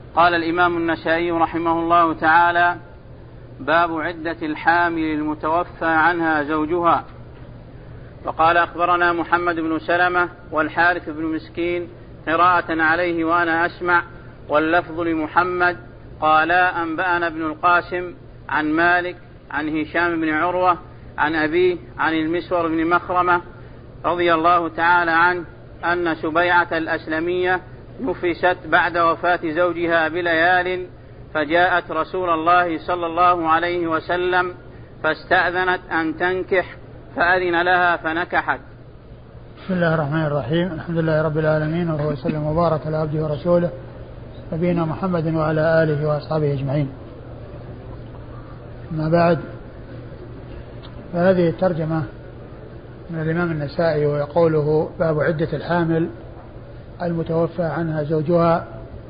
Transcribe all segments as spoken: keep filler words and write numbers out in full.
قال الإمام النسائي رحمه الله تعالى: باب عدة الحامل المتوفى عنها زوجها. فقال: أخبرنا محمد بن سلمة والحارث بن مسكين قراءة عليه وأنا أسمع، واللفظ لمحمد. قالا: أنبأنا ابن القاسم عن مالك عن هشام بن عروة عن أبيه عن المسور بن مخرمة رضي الله تعالى عنه أن سبيعة الأسلمية نفست بعد وفاة زوجها بليال، فجاءت رسول الله صلى الله عليه وسلم فاستأذنت أن تنكح فأذن لها فنكحت. بسم الله الرحمن الرحيم. الحمد لله رب العالمين، وهو وسلم وبارك على عبده ورسوله نبينا محمد وعلى آله وأصحابه أجمعين. أما بعد، فهذه الترجمة من الإمام النسائي ويقوله: باب عدة الحامل المتوفى عنها زوجها.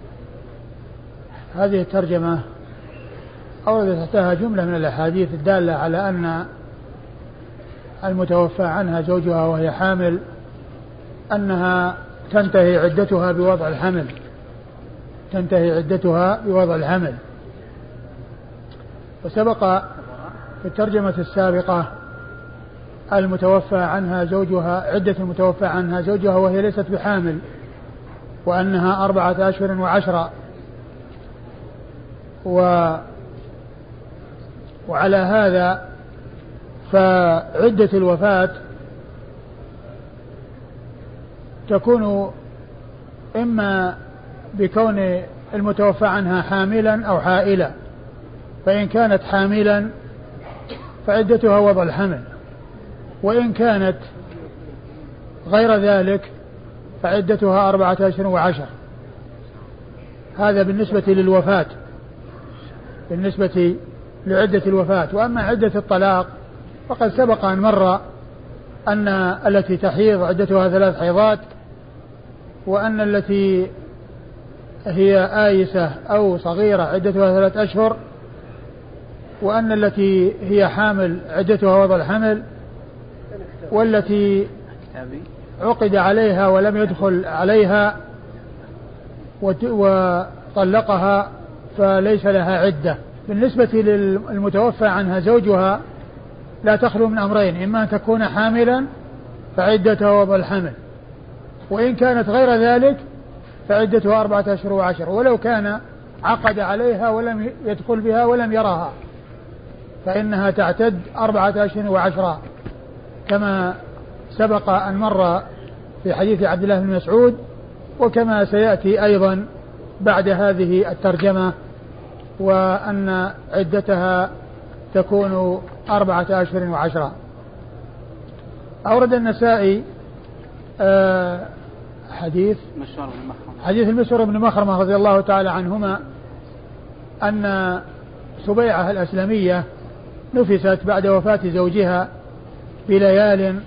هذه الترجمة أورد تحتها جملة من الأحاديث الدالة على أن المتوفى عنها زوجها وهي حامل أنها تنتهي عدتها بوضع الحمل تنتهي عدتها بوضع الحمل. وسبق في الترجمة السابقة المتوفى عنها زوجها عدة المتوفى عنها زوجها وهي ليست بحامل، وأنها أربعة أشهر وعشرة. و وعلى هذا فعدة الوفاة تكون إما بكون المتوفى عنها حاملا أو حائلا، فإن كانت حاملا فعدتها وضع الحمل، وإن كانت غير ذلك فعدتها أربعة أشهر وعشر. هذا بالنسبة للوفاة، بالنسبة لعدة الوفاة. وأما عدة الطلاق فقد سبق أن مر أن التي تحيض عدتها ثلاث حيضات، وأن التي هي آيسة أو صغيرة عدتها ثلاث أشهر، وأن التي هي حامل عدتها وضع الحمل، والتي عقد عليها ولم يدخل عليها وطلقها فليس لها عدة. بالنسبة للمتوفى عنها زوجها لا تخلو من أمرين: إما أن تكون حاملا فعدتها وضع الحمل، وإن كانت غير ذلك فعدتها أربعة أشهر وعشر، ولو كان عقد عليها ولم يدخل بها ولم يراها فإنها تعتد أربعة أشهر وعشرة، كما سبق أن مر في حديث عبد الله بن مسعود، وكما سيأتي أيضا بعد هذه الترجمة، وأن عدتها تكون أربعة أشهر وعشرة. أورد النسائي آه حديث حديث المسور بن مخرمة رضي الله تعالى عنهما أن سبيعة الأسلمية نفست بعد وفاة زوجها بليال،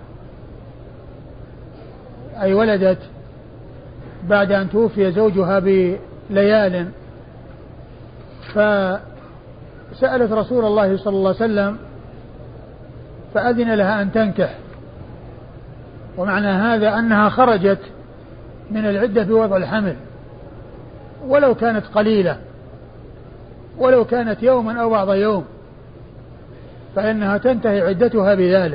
أي ولدت بعد أن توفي زوجها بليال، فسألت رسول الله صلى الله عليه وسلم فأذن لها أن تنكح. ومعنى هذا أنها خرجت من العدة بوضع الحمل، ولو كانت قليلة، ولو كانت يوما أو بعض يوم، فإنها تنتهي عدتها بذلك.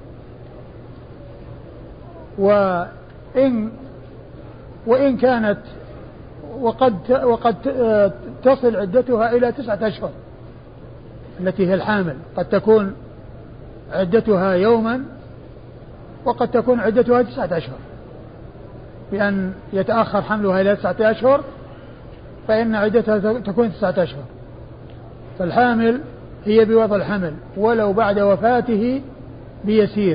وإن وإن كانت وقد وقد تصل عدتها إلى تسعة أشهر، التي هي الحامل قد تكون عدتها يوما، وقد تكون عدتها تسعة أشهر، بأن يتأخر حملها إلى تسعة أشهر فإن عدتها تكون تسعة أشهر. فالحامل هي بوضع الحمل ولو بعد وفاته بيسير،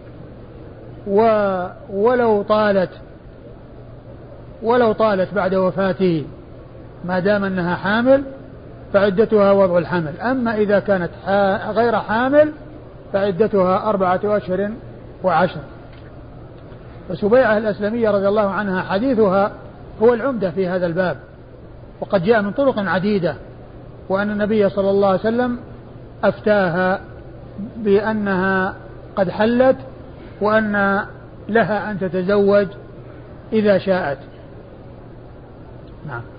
ولو طالت ولو طالت بعد وفاته ما دام أنها حامل فعدتها وضع الحمل. أما إذا كانت غير حامل فعدتها أربعة أشهر وعشر. فسبيعة الأسلمية رضي الله عنها حديثها هو العمدة في هذا الباب، وقد جاء من طرق عديدة، وأن النبي صلى الله عليه وسلم أفتاها بأنها قد حلت، وأن لها أن تتزوج إذا شاءت. نعم.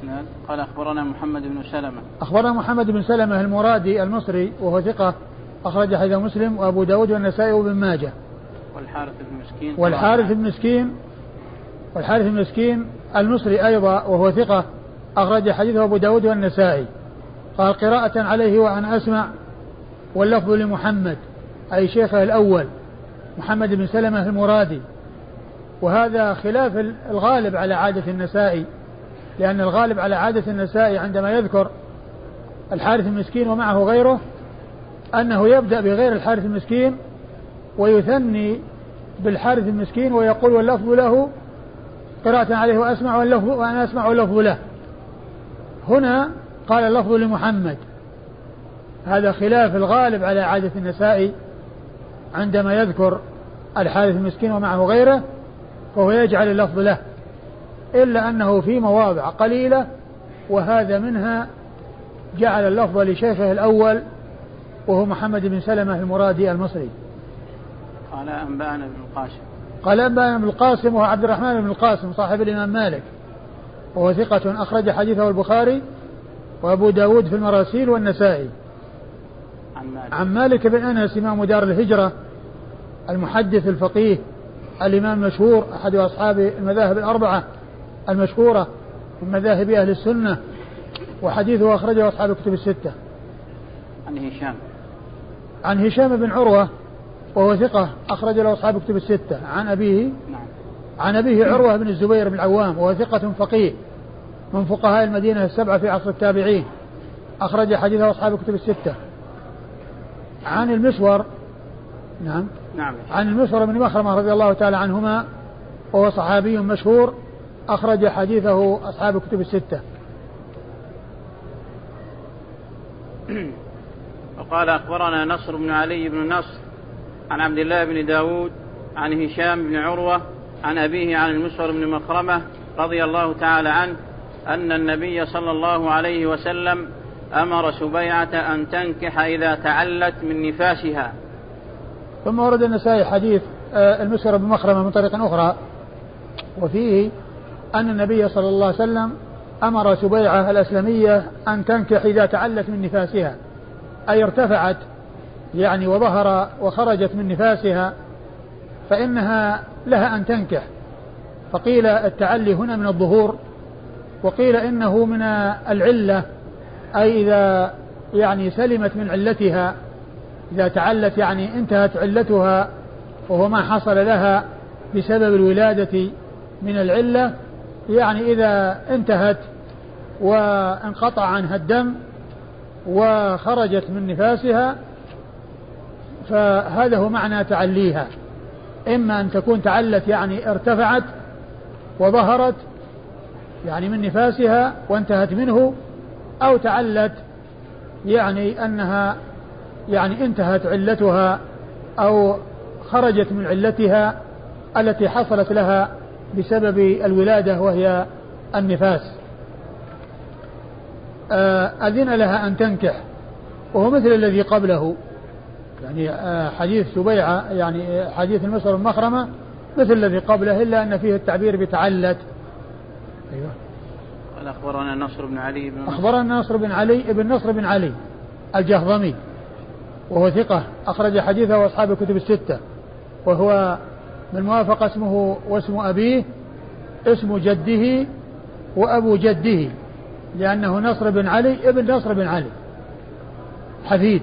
الإسناد قال أخبرنا محمد بن سلمة. أخبرنا محمد بن سلمة المرادي المصري وهو ثقة أخرج حديث مسلم وأبو داود والنسائي وابن ماجه. والحارث بن مسكين والحارث بن مسكين والحارث بن مسكين المصري أيضا وهو ثقة أخرج حديثه أبو داود والنسائي. قال قراءة عليه وأن أسمع واللفظ لمحمد أي شيخه الأول محمد بن سلمة المرادي. وهذا خلاف الغالب على عادة النسائي، لأن الغالب على عادة النسائي عندما يذكر الحارث المسكين ومعه غيره أنه يبدأ بغير الحارث المسكين ويثني بالحارث المسكين ويقول واللفظ له قراءة عليه وأسمع واللفظ وأنا أسمع واللفظ له. هنا قال اللفظ لمحمد، هذا خلاف الغالب على عادة النسائي عندما يذكر الحارث المسكين ومعه غيره فهو يجعل اللفظ له، إلا أنه في مواضع قليلة وهذا منها جعل اللفظ لشيخه الأول وهو محمد بن سلمة المرادي المصري. قال أنبأنا ابن القاسم قال أنبأنا ابن القاسم وهو عبد الرحمن بن القاسم صاحب الإمام مالك وهو ثقة أخرج حديثه البخاري وأبو داود في المراسيل والنسائي. عن مالك, عن مالك بن أنس إمام دار الهجرة المحدث الفقيه الإمام المشهور أحد أصحاب المذاهب الأربعة المشهورة من مذاهب أهل السنة، وحديثه أخرجه أصحاب الكتب الستة. عن هشام عن هشام بن عروة وهو ثقة أخرج له أصحاب الكتب الستة. عن أبيه نعم. عن أبيه عروة بن الزبير بن العوام وهو ثقة فقيه من فقهاء المدينة السبعة في عصر التابعين أخرج حديثه أصحاب الكتب الستة. عن المسور نعم نعم عن المسور بن مخرمة رضي الله تعالى عنهما وهو صحابي مشهور أخرج حديثه أصحاب الكتب الستة. وقال أخبرنا نصر بن علي بن نصر عن عبد الله بن داود عن هشام بن عروة عن أبيه عن المسور بن مخرمة رضي الله تعالى عنه أن النبي صلى الله عليه وسلم أمر سبيعة أن تنكح إذا تعلت من نفاسها. ثم ورد النسائي حديث المسور بن مخرمة من طريق أخرى وفيه أن النبي صلى الله عليه وسلم أمر سبيعة الأسلمية أن تنكح إذا تعلت من نفاسها، أي ارتفعت يعني وظهر وخرجت من نفاسها فإنها لها أن تنكح. فقيل التعلي هنا من الظهور، وقيل إنه من العلة، أي إذا يعني سلمت من علتها، إذا تعلت يعني انتهت علتها وهو ما حصل لها بسبب الولادة من العلة، يعني إذا انتهت وانقطع عنها الدم وخرجت من نفاسها فهذا هو معنى تعليها، إما أن تكون تعلت يعني ارتفعت وظهرت يعني من نفاسها وانتهت منه، أو تعلت يعني أنها يعني انتهت علتها أو خرجت من علتها التي حصلت لها بسبب الولادة وهي النفاس. أذن لها أن تنكح، وهو مثل الذي قبله، يعني حديث سبيعة يعني حديث المسور المخرمة مثل الذي قبله، إلا أن فيه التعبير بتعلت. أيوة. قال أخبرنا نصر بن علي بن نصر أخبرنا نصر بن علي ابن نصر بن علي الجهضمي وهو ثقة أخرج حديثه وأصحاب الكتب الستة، وهو بالموافقة اسمه واسم أبيه اسم جده وأبو جده، لأنه نصر بن علي ابن نصر بن علي حفيد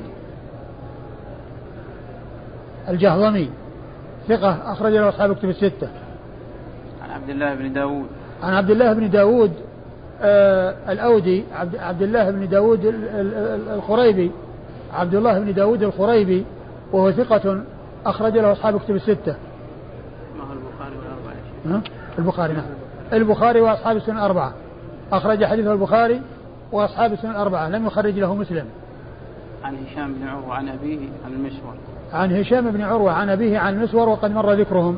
الجهضمي ثقة أخرج له أصحاب الكتب الستة. عن عبد الله بن داود عن عبد الله بن داود آه الأودي عبد, عبد الله بن داود الخريبي عبد الله بن داود الخريبي وهو ثقة أخرج له أصحاب الكتب الستة. ما هو البخاري والأربعة؟ البخاري نعم البخاري وأصحاب السنن الأربعة أخرج حديثه البخاري وأصحاب السنن الأربعة، لم يخرج له مسلم. عن هشام بن عروة عن أبيه عن المسور عن هشام بن عروة عن أبيه عن المسور وقد مر ذكرهم.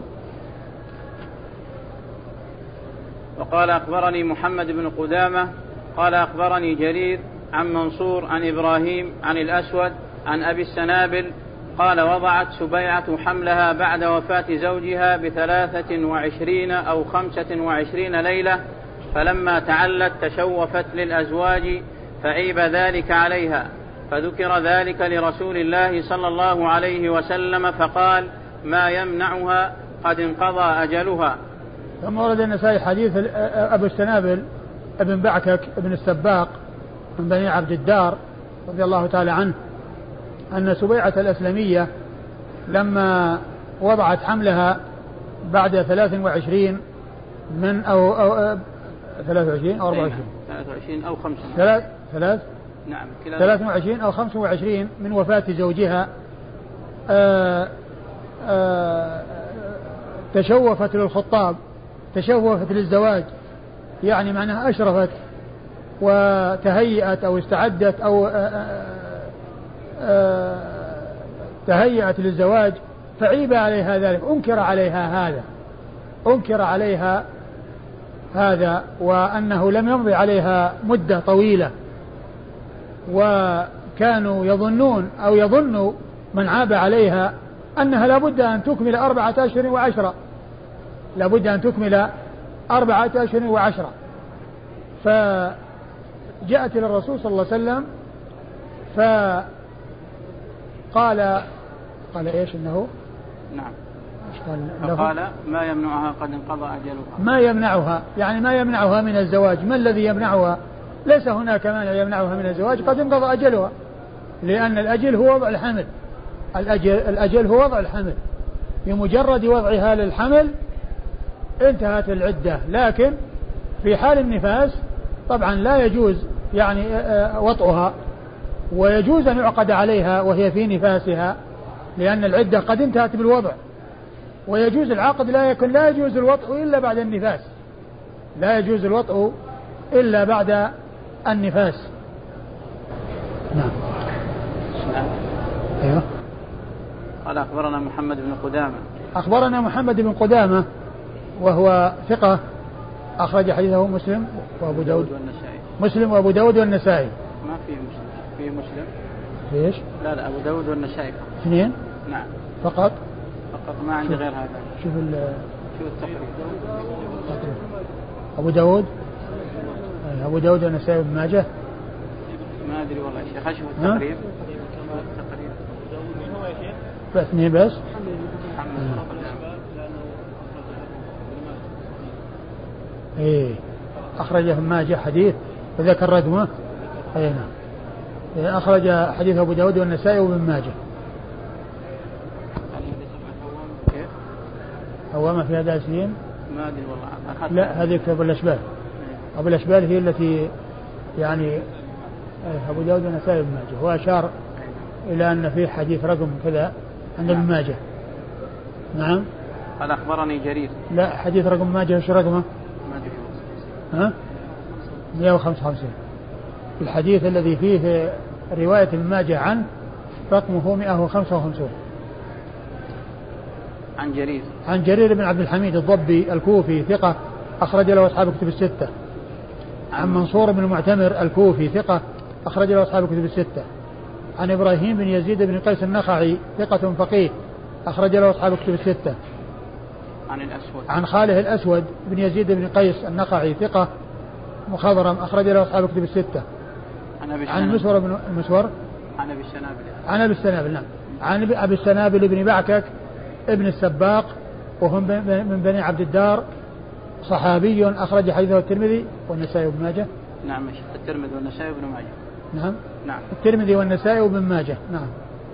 وقال أخبرني محمد بن قدامة قال أخبرني جرير عن منصور عن إبراهيم عن الأسود عن أبي السنابل قال وضعت سبيعة حملها بعد وفاة زوجها بثلاثة وعشرين أو خمسة وعشرين ليلة فلما تعلت تشوفت للأزواج فعيب ذلك عليها، فذكر ذلك لرسول الله صلى الله عليه وسلم فقال: ما يمنعها قد انقضى أجلها. ثم ورد النسائي حديث أبو السنابل ابن بعكك ابن السباق من بني عبد الدار رضي الله تعالى عنه أن سبيعة الأسلمية لما وضعت حملها بعد ثلاث وعشرين من أو, أو ثلاث وعشرين أو أربع وعشرين ثلاث وعشرين أو خمس ثلاث ثلاث نعم ثلاث وعشرين أو خمس وعشرين من وفاة زوجها آآ آآ تشوفت للخطاب، تشوفت للزواج، يعني معناها أشرفت وتهيأت أو استعدت أو آآ آآ تهيأت للزواج، فعيب عليها ذلك، أنكر عليها هذا أنكر عليها هذا وأنه لم يمضي عليها مدة طويلة، وكانوا يظنون أو يظن من عاب عليها أنها لابد أن تكمل أربعة أشهر وعشرة لابد أن تكمل أربعة أشهر وعشرة فجاءت إلى الرسول صلى الله عليه وسلم فقال قال إيش إنه نعم قال, قال ما يمنعها قد انقضى أجلها، ما يمنعها يعني ما يمنعها من الزواج، ما الذي يمنعها؟ ليس هناك مانع يمنعها من الزواج، قد انقضى أجلها، لأن الأجل هو وضع الحمل الأجل, الأجل هو وضع الحمل، بمجرد وضعها للحمل انتهت العدة. لكن في حال النفاس طبعا لا يجوز يعني وطئها، ويجوز أن يعقد عليها وهي في نفاسها، لأن العدة قد انتهت بالوضع، ويجوز العقد لا يكون لا يجوز الوطء إلا بعد النفاس لا يجوز الوطء إلا بعد النفاس. نعم. أيوه. قال أخبرنا محمد بن قدامة أخبرنا محمد بن قدامة وهو ثقة أخرج حديثه مسلم وأبو داود والنسائي. مسلم وأبو داود والنسائي. ما في مسلم، في مسلم ليش؟ لا لا أبو داود والنسائي اثنين نعم فقط فقط، ما عندي غير هذا. شوف ال شوف التقريب. أبو داود أبو داود والنسائي وابن ماجه. ما أدري والله يا شيخ، أشوف التقريب. التقريب بس اثنين بس. إيه أخرجه ابن ماجه حديث وذكر ردمه. أي نعم. إيه أخرج حديث أبو داود والنسائي وابن ماجه. هوامة في هذا السين ما أدري والله. لا هذه أبو الأشبال. أبو الأشبال هي التي يعني أبو داود والنسائي وابن ماجه، وأشار إلى أن في حديث رقم كذا عند ابن ماجه. نعم. قال أخبرني جرير. لا حديث رقم ماجه وش رقمه؟ ما أدري. ها؟ مئة وخمسة وخمسين. الحديث الذي فيه رواية ابن ماجه عنه رقمه مئة وخمسة وخمسين. عن جرير. عن جرير بن عبد الحميد الضبي الكوفي ثقة أخرج له أصحاب الكتب الستة. عن منصور بن المعتمر الكوفي ثقة أخرج له أصحاب الكتب الستة. عن إبراهيم بن يزيد بن قيس النخعي ثقة فقيه أخرج له أصحاب الكتب الستة. عن الأسود. عن خاله الأسود بن يزيد بن قيس النخعي ثقة مخضرم أخرج له أصحاب الكتب الستة. عن, عن مسور بن مسور عن أبي السنابل. عن أبي السنابل نعم. عن أبي السنابل بن بعكك ابن السباق وهم من بني عبد الدار، صحابي أخرج حديثه الترمذي والنسائي وابن ماجه. نعم الترمذي والنسائي وابن ماجه. نعم. نعم الترمذي والنسائي وابن ماجه. نعم.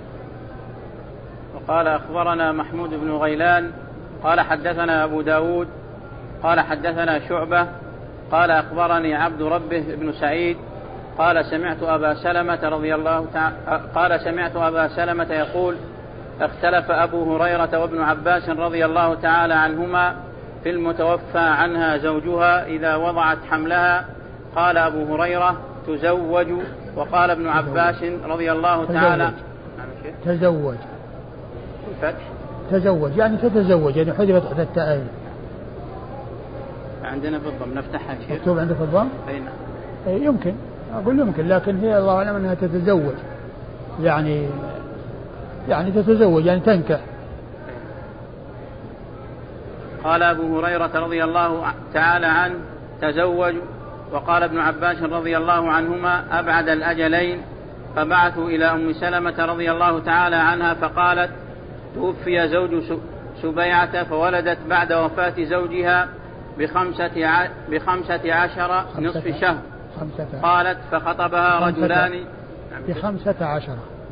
وقال أخبرنا محمود بن غيلان قال حدثنا أبو داود قال حدثنا شعبة قال أخبرني عبد ربه بن سعيد قال سمعت أبا سلمة رضي الله تعالى قال سمعت أبا سلمة يقول اختلف أبو هريرة وابن عباس رضي الله تعالى عنهما في المتوفى عنها زوجها إذا وضعت حملها. قال أبو هريرة تزوج، وقال ابن عباس رضي الله تعالى تزوج الفتح تزوج يعني تتزوج يعني حذفت إحدى التاءين. عندنا في الضم نفتحها شيء مكتوب عندك في الضم؟ أي نعم. يمكن أقول يمكن، لكن هي الله أعلم أنها تتزوج يعني يعني تتزوج يعني تنكح. قال أبو هريرة رضي الله تعالى عنه تزوج. وقال ابن عباس رضي الله عنهما أبعد الأجلين، فبعثوا إلى أم سلمة رضي الله تعالى عنها فقالت توفي زوج سبيعة فولدت بعد وفاة زوجها بخمسة, ع... بخمسة عشر نصف شهر. قالت فخطبها رجلان بخمسة عشر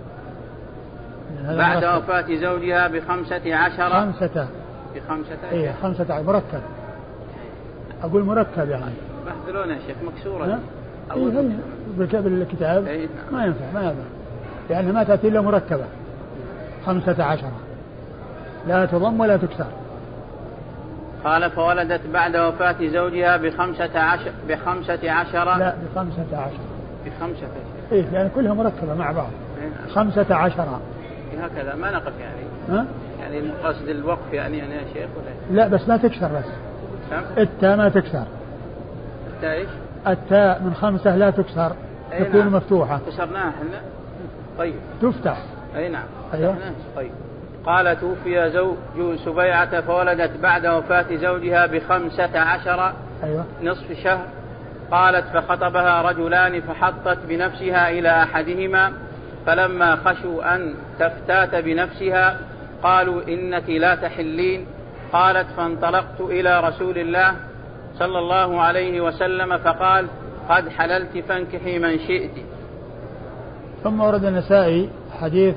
بعد وفاة زوجها بخمسة عشر خمسة بخمسة إيه خمسة عشر مركب، أقول مركب يعني بحثلون يا شيخ مكسورة إيه بالكتاب إيه ما ينفع ما ينفع لأنها ما تأتي إلا مركبة. خمسة عشر لا تضم ولا تكسر. قال فولدت بعد وفاة زوجها بخمسة عشر بخمسة عشر لا بخمسة عشر بخمسة عشر إيه يعني كلها مركبة مع بعض. إيه؟ خمسة عشر هكذا ما نقف يعني ها؟ يعني قصد الوقف يعني يعني يا شيخ ولا لا بس ما تكسر بس التاء ما تكسر. التاء إيش؟ التاء من خمسة لا تكسر تكون نعم. مفتوحة. كسرناها احنا طيب تفتح أي نعم أيوة. طيب. قال توفي زوج سبيعة فولدت بعد وفاة زوجها بخمسة عشر أيوة. نصف شهر. قالت فخطبها رجلان فحطت بنفسها إلى أحدهما، فلما خشوا أن تفتات بنفسها قالوا إنك لا تحلين. قالت فانطلقت إلى رسول الله صلى الله عليه وسلم فقال قد حللت فانكحي من شئت. ثم ورد النسائي حديث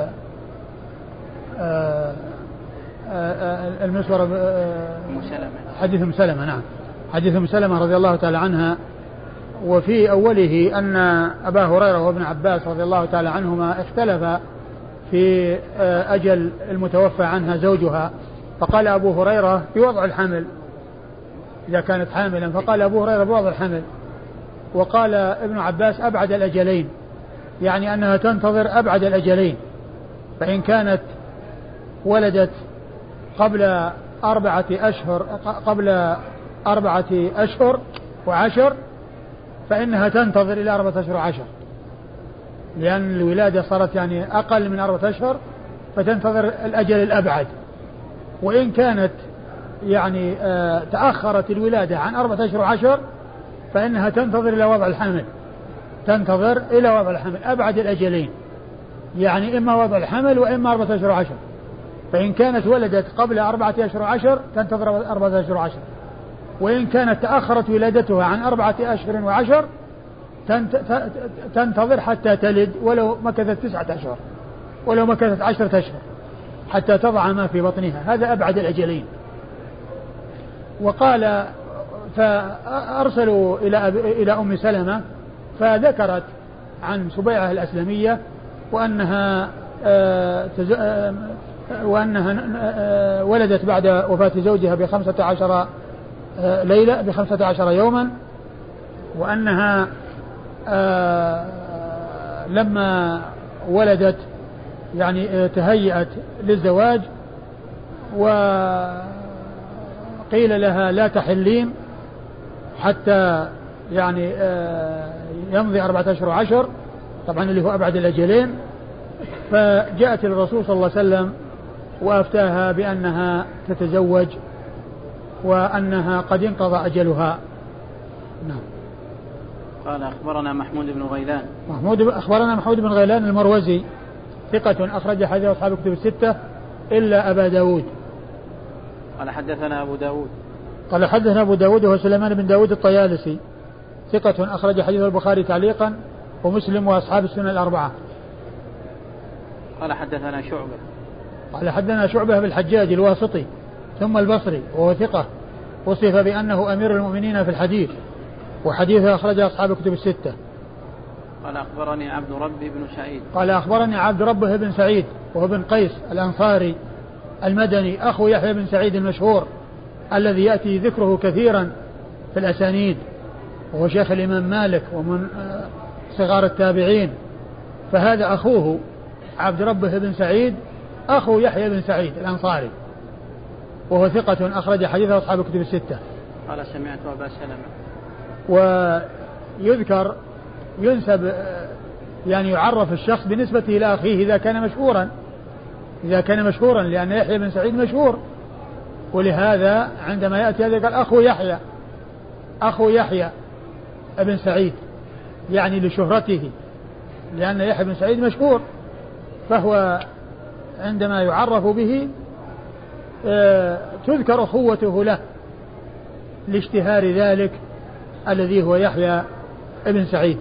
المسور حديث ام سلمة نعم حديث ام سلمة رضي الله تعالى عنها، وفي أوله أن أبا هريرة وابن عباس رضي الله تعالى عنهما اختلفا في أجل المتوفى عنها زوجها، فقال أبو هريرة بوضع الحمل إذا كانت حاملا، فقال أبو هريرة بوضع الحمل، وقال ابن عباس أبعد الأجلين، يعني أنها تنتظر أبعد الأجلين، فإن كانت ولدت قبل أربعة أشهر قبل أربعة أشهر وعشر فإنها تنتظر إلى أربعة أشهر وعشر، لأن الولادة صارت يعني أقل من أربعة أشهر فتنتظر الأجل الأبعد. وإن كانت يعني آه تأخرت الولادة عن أربعة أشهر وعشر فإنها تنتظر إلى وضع الحمل تنتظر إلى وضع الحمل أبعد الأجلين، يعني إما وضع الحمل وإما أربعة أشهر وعشر. فإن كانت ولدت قبل أربعة أشهر وعشر تنتظر أربعة أشهر وعشر، وإن كانت تأخرت ولادتها عن أربعة أشهر وعشر تنتظر حتى تلد ولو مكثت تسعة أشهر ولو مكثت عشرة أشهر حتى تضع ما في بطنها، هذا أبعد الأجلين. وقال فأرسلوا إلى إلى أم سلمة فذكرت عن سبيعة الأسلمية وأنها وأنها ولدت بعد وفاة زوجها بخمسة عشر ليلة بخمسة عشر يوما، وأنها لما ولدت يعني تهيأت للزواج وقيل لها لا تحلين حتى يعني يمضي أربعة أشهر وعشر، طبعا اللي هو أبعد الأجلين، فجاءت الرسول صلى الله عليه وسلم وأفتاها بأنها تتزوج وأنها قد انقضى أجلها. نعم. قال أخبرنا محمود بن غيلان محمود أخبرنا محمود بن غيلان المروزي ثقة أخرج حديث أصحاب الكتب الستة إلا أبا داود. قال حدثنا أبو داود قال حدثنا أبو داود وهو سليمان بن داود الطيالسي ثقة أخرج حديث البخاري تعليقا ومسلم وأصحاب السنة الأربعة. قال حدثنا شعبة قال حدثنا شعبة بالحجاج الواسطي ثم البصري وهو ثقة وصف بأنه أمير المؤمنين في الحديث وحديثه أخرج أصحاب الكتب الستة. قال أخبرني عبد ربه بن سعيد قال أخبرني عبد ربه بن سعيد وهو بن قيس الأنصاري المدني أخو يحيى بن سعيد المشهور الذي يأتي ذكره كثيرا في الأسانيد، وهو شيخ الإمام مالك ومن صغار التابعين، فهذا أخوه عبد ربه بن سعيد أخو يحيى بن سعيد الأنصاري وهو ثقة أخرج حديثه أصحاب الكتب الستة. قال سمعت أبا سلمة. ويذكر ينسب يعني يعرف الشخص بنسبته إلى أخيه إذا كان مشهورا إذا كان مشهورا لأن يحيى بن سعيد مشهور، ولهذا عندما يأتي هذا قال أخو يحيى أخو يحيى بن سعيد، يعني لشهرته، لأن يحيى بن سعيد مشهور، فهو عندما يعرف به تذكر أخوته له لاشتهار ذلك الذي هو يحيى بن سعيد.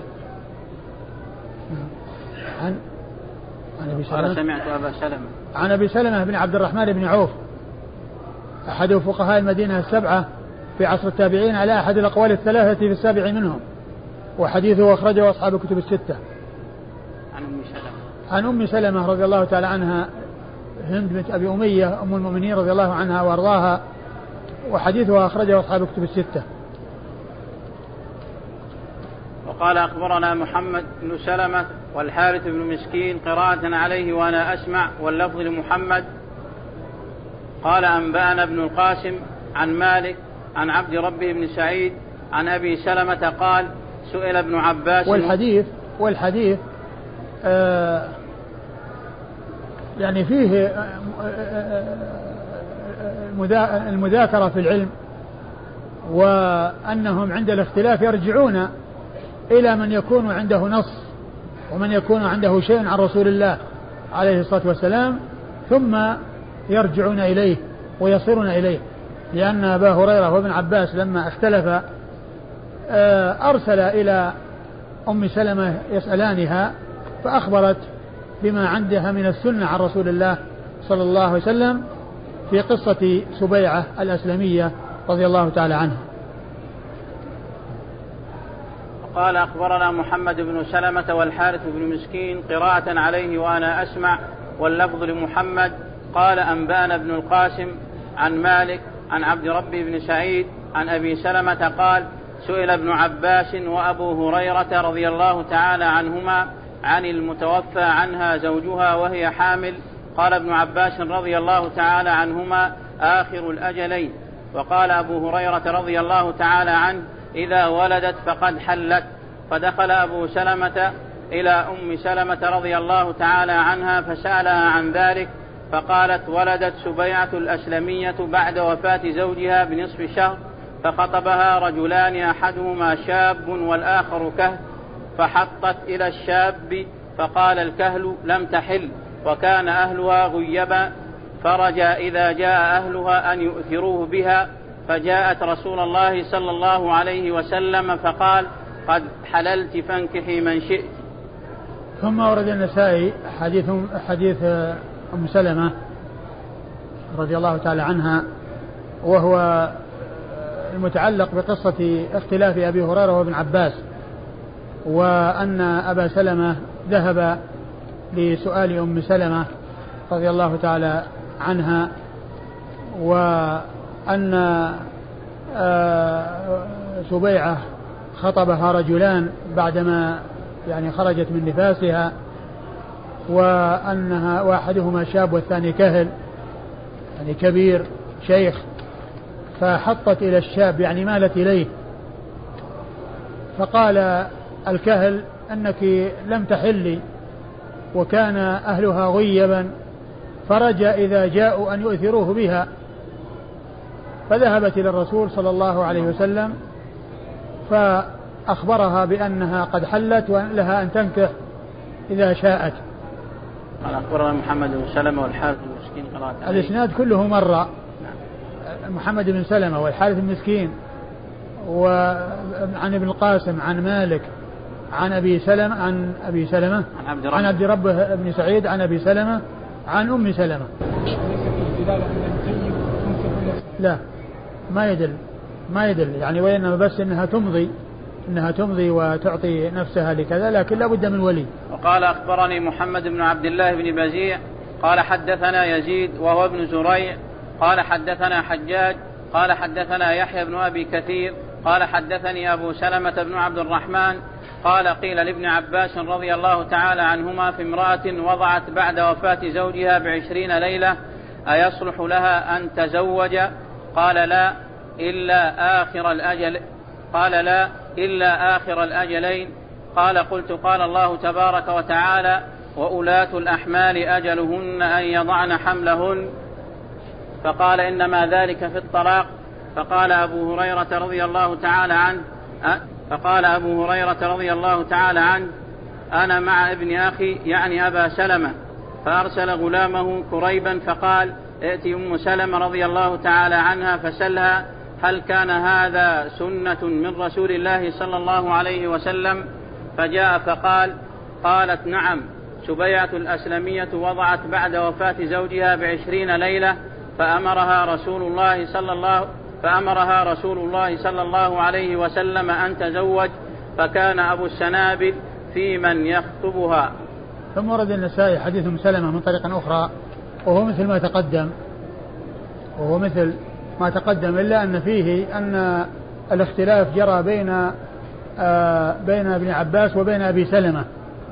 عن عن أبي سلمة سمعت أبا سلمة عن أبي سلمة بن عبد الرحمن بن عوف أحد فقهاء المدينة السبعة في عصر التابعين على أحد الأقوال الثلاثة في السابع منهم، وحديثه أخرجه أصحاب الكتب الستة. عن أم سلمة عن أم سلمة رضي الله تعالى عنها هند بنت أبي أمية أم المؤمنين رضي الله عنها وأرضاها، وحديثها أخرجه أصحاب الكتب الستة. وقال أخبرنا محمد بن سلمة والحارث بن مسكين قراءة عليه وأنا أسمع واللفظ لمحمد. قال أنبأنا ابن القاسم عن مالك عن عبد ربه بن سعيد عن أبي سلمة قال سئل ابن عباس. والحديث والحديث آه يعني فيه المذاكرة في العلم، وأنهم عند الاختلاف يرجعون إلى من يكون عنده نص ومن يكون عنده شيء عن رسول الله عليه الصلاة والسلام، ثم يرجعون إليه ويصيرون إليه. لأن أبا هريرة وابن عباس لما اختلف أرسل إلى أم سلمة يسألانها، فأخبرت بما عندها من السنة عن رسول الله صلى الله عليه وسلم في قصة سبيعة الأسلمية رضي الله تعالى عنها. قال أخبرنا محمد بن سلمة والحارث بن مسكين قراءة عليه وأنا أسمع واللفظ لمحمد. قال أنبأنا ابن القاسم عن مالك عن عبد ربه بن سعيد عن أبي سلمة قال سئل ابن عباس وأبو هريرة رضي الله تعالى عنهما عن المتوفى عنها زوجها وهي حامل. قال ابن عباس رضي الله تعالى عنهما آخر الأجلين. وقال أبو هريرة رضي الله تعالى عنه إذا ولدت فقد حلت. فدخل أبو سلمة إلى أم سلمة رضي الله تعالى عنها فسألها عن ذلك، فقالت ولدت سبيعة الأسلمية بعد وفاة زوجها بنصف شهر، فخطبها رجلان أحدهما شاب والآخر كهل، فحطت إلى الشاب فقال الكهل لم تحل وكان أهلها غيبا، فرجى إذا جاء أهلها أن يؤثروه بها، فجاءت رسول الله صلى الله عليه وسلم فقال قد حللت فانكحي من شئت. ثم ورد النسائي حديث حديث أم سلمة رضي الله تعالى عنها، وهو المتعلق بقصة اختلاف أبي هريرة وابن عباس، وأن أبا سلمة ذهب لسؤال أم سلمة رضي الله تعالى عنها، وأن سبيعة خطبها رجلان بعدما يعني خرجت من نفاسها، وأنها واحدهما شاب والثاني كهل يعني كبير شيخ، فحطت إلى الشاب يعني مالت إليه، فقال الكهل أنك لم تحلي وكان أهلها غيبا، فرجى إذا جاءوا أن يؤثروه بها، فذهبت إلى الرسول صلى الله عليه وسلم فأخبرها بأنها قد حلت ولها أن تنكح إذا شاءت. قال أخبرنا محمد بن سلمة والحارث المسكين قراءة عليه. الإسناد كله مرة. محمد بن سلمة والحارث المسكين وعن ابن القاسم عن مالك عن أبي سلمة عن أبي سلمة عن عبد, عن عبد ربه بن سعيد عن أبي سلمة عن أم سلمة. لا ما يدل ما يدل يعني، وإنما بس إنها تمضي إنها تمضي وتعطي نفسها لكذا، لكن لا بد من ولي. وقال أخبرني محمد بن عبد الله بن بزيع قال حدثنا يزيد وهو ابن زريع قال حدثنا حجاج قال حدثنا يحيى بن أبي كثير قال حدثني أبو سلمة بن عبد الرحمن قال قيل لابن عباس رضي الله تعالى عنهما في امرأة وضعت بعد وفاة زوجها بعشرين ليلة أيصلح لها أن تزوج؟ قال لا إلا آخر الأجل قال لا إلا آخر الأجلين. قال قلت قال الله تبارك وتعالى وأولاة الأحمال أجلهن أن يضعن حملهن، فقال إنما ذلك في الطلاق، فقال أبو هريرة رضي الله تعالى عنه فقال أبو هريرة رضي الله تعالى عنه أنا مع ابن أخي يعني أبا سلمة، فأرسل غلامه كريبا فقال ائت أم سلمة رضي الله تعالى عنها فسلها هل كان هذا سنة من رسول الله صلى الله عليه وسلم؟ فجاء فقال قالت نعم، سبيعة الأسلمية وضعت بعد وفاة زوجها بعشرين ليلة فأمرها رسول الله صلى الله فأمرها رسول الله صلى الله عليه وسلم أن تزوج، فكان أبو السنابل في من يخطبها. ثم ورد النسائي حديث أم سلمة من طريق أخرى وهو مثل ما تقدم وهو مثل ما تقدم إلا أن فيه أن الاختلاف جرى بين آه بين ابن عباس وبين أبي سلمة،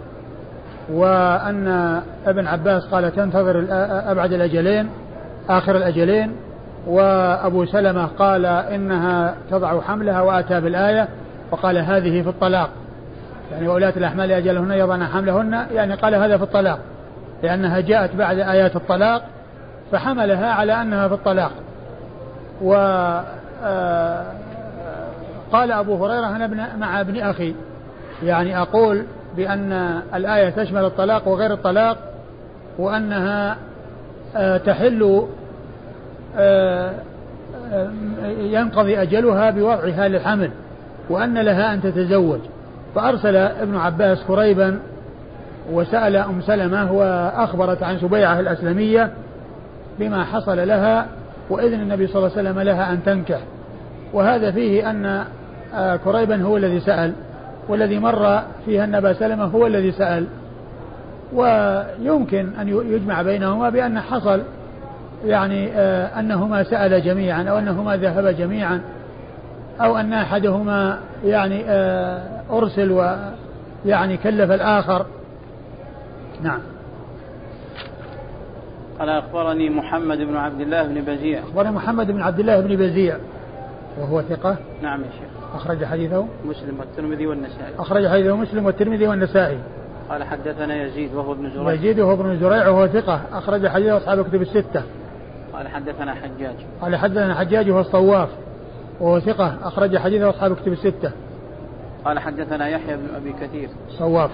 وأن ابن عباس قال تنتظر أبعد الأجلين آخر الأجلين، وأبو سلمة قال إنها تضع حملها وأتى بالآية وقال هذه في الطلاق، يعني وأولاة الأحمال أجلهن يضعن حملهن، يعني قال هذا في الطلاق لأنها جاءت بعد آيات الطلاق فحملها على أنها في الطلاق. وقال أبو هريرة أنا مع ابن أخي، يعني أقول بأن الآية تشمل الطلاق وغير الطلاق، وأنها تحل ينقضي أجلها بوضعها للحمل، وأن لها أن تتزوج. فأرسل ابن عباس كريبا وسأل أم سلمة وأخبرت عن سبيعة الأسلمية بما حصل لها وإذن النبي صلى الله عليه وسلم لها أن تنكح. وهذا فيه أن كريبا هو الذي سأل، والذي مر فيها أن أبا سلمة هو الذي سأل، ويمكن أن يجمع بينهما بأن حصل يعني أنهما سأل جميعا أو أنهما ذهب جميعا أو أن أحدهما يعني أرسل ويعني كلف الآخر. نعم. قال أخبرني محمد بن عبد الله بن بزيع. أخبرني محمد بن عبد الله بن بزيع وهو ثقة. نعم يا شيخ. أخرج حديثه مسلم والترمذي والنسائي. أخرج حديثه مسلم والترمذي والنسائي. قال حدثنا يزيد وهو ابن زريع. يزيد وهو ابن زريع وهو ثقة أخرج حديثه أصحاب الكتب الستة. قال حدثنا حجاج. قال حدثنا حجاج وهو الصواف وهو ثقة أخرج حديثه أصحاب الكتب الستة. قال حدثنا يحيى بن أبي كثير. صواف.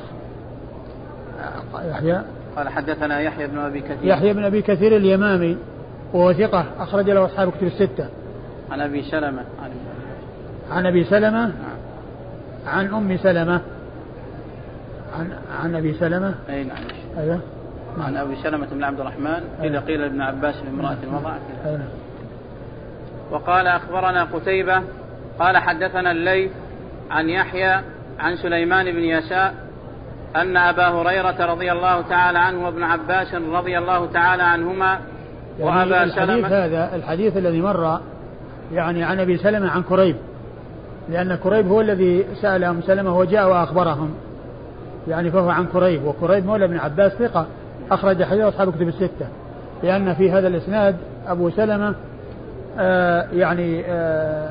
يحيى. قال حدثنا يحيى بن أبي كثير. يحيى بن أبي كثير اليمامي وهو ثقة أخرج له أصحاب الكتب الستة. عن أبي سلمة. عن, عن أبي سلمة. نعم. عن أم سلمة. عن عن أبي سلمة. أي نعم. أيوه. عن أبي سلمة بن عبد الرحمن إذا قيل ابن عباس لامرأة وضعت. أيوه. وقال أخبرنا قتيبة قال حدثنا الليث عن يحيى عن سليمان بن يساء أن أبا هريرة رضي الله تعالى عنه وابن عباس رضي الله تعالى عنهما وأبا يعني سلمة. الحديث هذا الحديث الذي مر يعني عن أبي سلمة عن كريب، لأن كريب هو الذي سأل أم سلمة وجاء وأخبرهم، يعني فهو عن كريب، وكريب مولى ابن عباس ثقة أخرج حديث أصحاب الكتب الستة، لأن في هذا الإسناد أبو سلمة آه يعني آه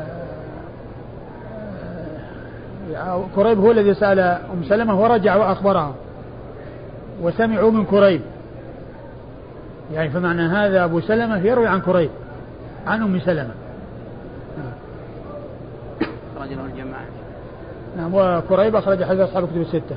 آه كريب هو الذي سأل أم سلمة ورجع وأخبرهم وسمعوا من كريب، يعني فمعنى هذا أبو سلمة يروي عن كريب عن أم سلمة. رجل الجماعة. نعم. وكريب أخرج حديث أصحاب الكتب الستة.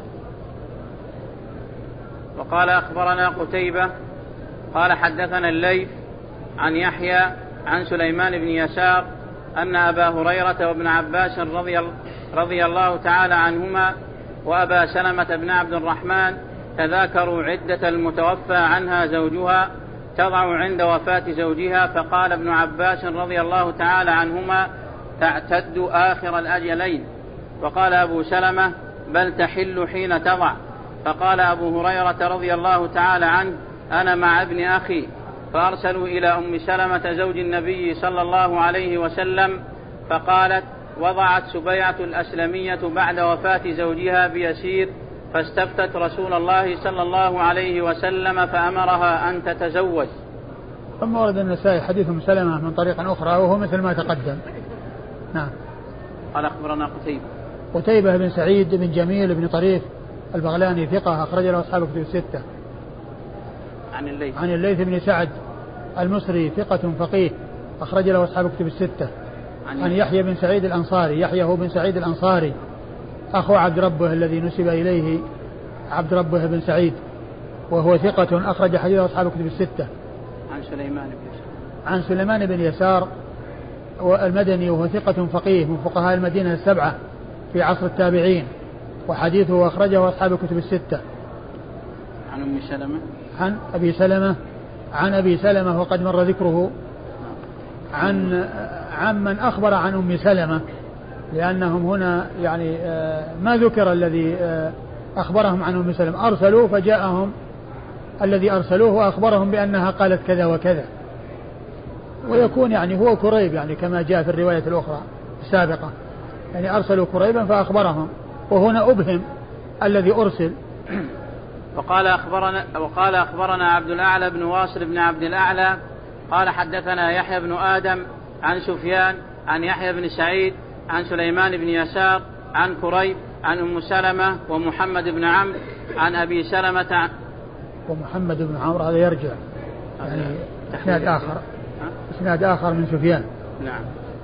وقال أخبرنا قتيبة قال حدثنا الليث عن يحيى عن سليمان بن يسار أن أبا هريرة وابن عباس رضي, رضي الله تعالى عنهما وأبا سلمة بن عبد الرحمن تذاكروا عدة المتوفى عنها زوجها تضع عند وفاة زوجها، فقال ابن عباس رضي الله تعالى عنهما تعتد آخر الأجلين، وقال أبو سلمة بل تحل حين تضع، فقال أبو هريرة رضي الله تعالى عنه أنا مع ابن أخي، فأرسلوا إلى أم سلمة زوج النبي صلى الله عليه وسلم فقالت وضعت سبيعة الأسلمية بعد وفاة زوجها بيسير، فاستفتت رسول الله صلى الله عليه وسلم فأمرها أن تتزوج. ثم ورد النسائي حديث أم سلمة من طريق أخرى وهو مثل ما تقدم. نعم. قال أخبرنا قتيبة. قتيبة بن سعيد بن جميل بن طريف البغلاني ثقة أخرج له أصحاب الكتب الستة. عن الليث. عن الليث بن سعد المصري ثقة فقيه أخرج له أصحاب الكتب الستة. عن يحيى بن سعيد الأنصاري. يحيى هو بن سعيد الأنصاري أخو عبد ربه الذي نسب إليه عبد ربه بن سعيد، وهو ثقة أخرج حديثه أصحاب الكتب الستة. عن سليمان بن يسار. عن سليمان بن يسار المدني، وهو ثقة فقيه من فقهاء المدينة السبعة في عصر التابعين، وحديثه أخرجه أصحاب الكتب الستة. عن أم سلمة. عن أبي سلمة. عن أبي سلمة وقد مر ذكره. عن عن من أخبر عن أم سلمة، لأنهم هنا يعني ما ذكر الذي أخبرهم عن أم سلمة، أرسلوا فجاءهم الذي أرسلوه وأخبرهم بأنها قالت كذا وكذا، ويكون يعني هو كريب يعني كما جاء في الرواية الأخرى السابقة، يعني أرسلوا كريبا فأخبرهم، وهنا أبهم الذي أرسل. وقال أخبرنا وقال أخبرنا عبد الأعلى بن واصل بن عبد الأعلى قال حدثنا يحيى بن آدم عن سفيان عن يحيى بن سعيد عن سليمان بن يسار عن كريب عن أم سلمة ومحمد بن عمرو عن أبي سلمة. ومحمد بن عمرو هذا يرجع يعني إسناد آخر إسناد آخر من سفيان. نعم.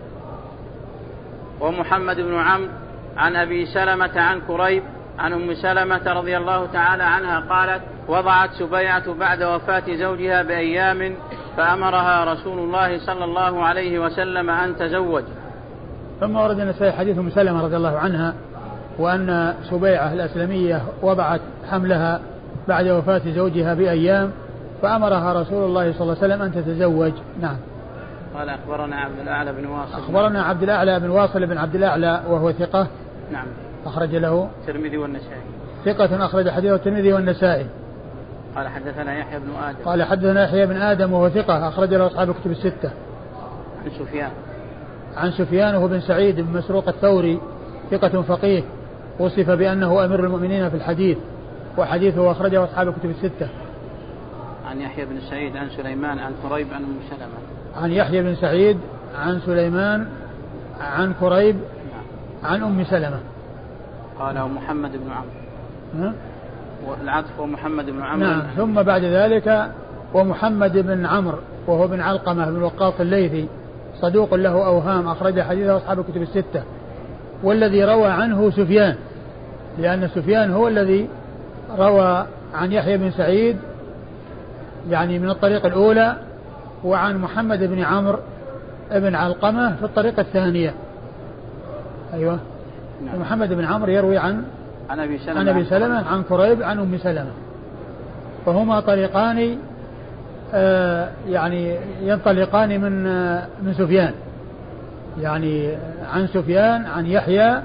ومحمد بن عمرو عن أبي سلمة عن كريب عن أم سلمة رضي الله تعالى عنها قالت وضعت سبيعة بعد وفاة زوجها بأيام فأمرها رسول الله صلى الله عليه وسلم أن تزوج. ثم ورد النسائي حديث أم سلمة رضي الله عنها وأن سبيعة الأسلمية وضعت حملها بعد وفاة زوجها بأيام فأمرها رسول الله صلى الله عليه وسلم أن تتزوج. نعم. قال أخبرنا عبد الأعلى بن واصل. أخبرنا عبد الأعلى بن واصل بن عبد الأعلى وهو ثقة. نعم. أخرج له الترمذي والنسائي. ثقة أخرج حديثه الترمذي والنسائي. قال حدثنا يحيى بن آدم. قال حدثنا يحيى بن آدم وهو ثقة أخرج له أصحاب الكتب الستة. عن سفيان. عن سفيان وهو بن سعيد بن مسروق الثوري ثقة فقيه وصف بأنه أمير المؤمنين في الحديث، وحديثه أخرجه أصحاب الكتب الستة. عن يحيى بن سعيد عن سليمان عن كريب عن أم سلمة. عن يحيى بن سعيد عن سليمان عن كريب عن أم سلمة. قال محمد بن عمرو. والعطف ومحمد بن عمرو. نعم. ثم بعد ذلك ومحمد بن عمرو وهو بن علقمة بن وقاص الليثي صدوق له أوهام أخرج حديثه أصحاب الكتب الستة. والذي روى عنه سفيان، لأن سفيان هو الذي روى عن يحيى بن سعيد يعني من الطريق الأولى، وعن محمد بن عمرو بن علقمة في الطريقة الثانية. أيوة. نعم. محمد بن عمرو يروي عن عن أبي سلمة عن, أبي سلمة عن كريب عن أم سلمة، فهما طريقان آه يعني ينطلقان من آه من سفيان، يعني عن سفيان عن يحيى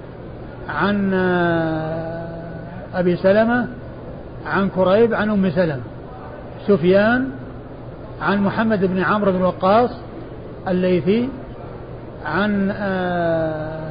عن آه أبي سلمة عن كريب عن أم سلمة. سفيان عن محمد بن عمرو بن وقاص الليثي عن آه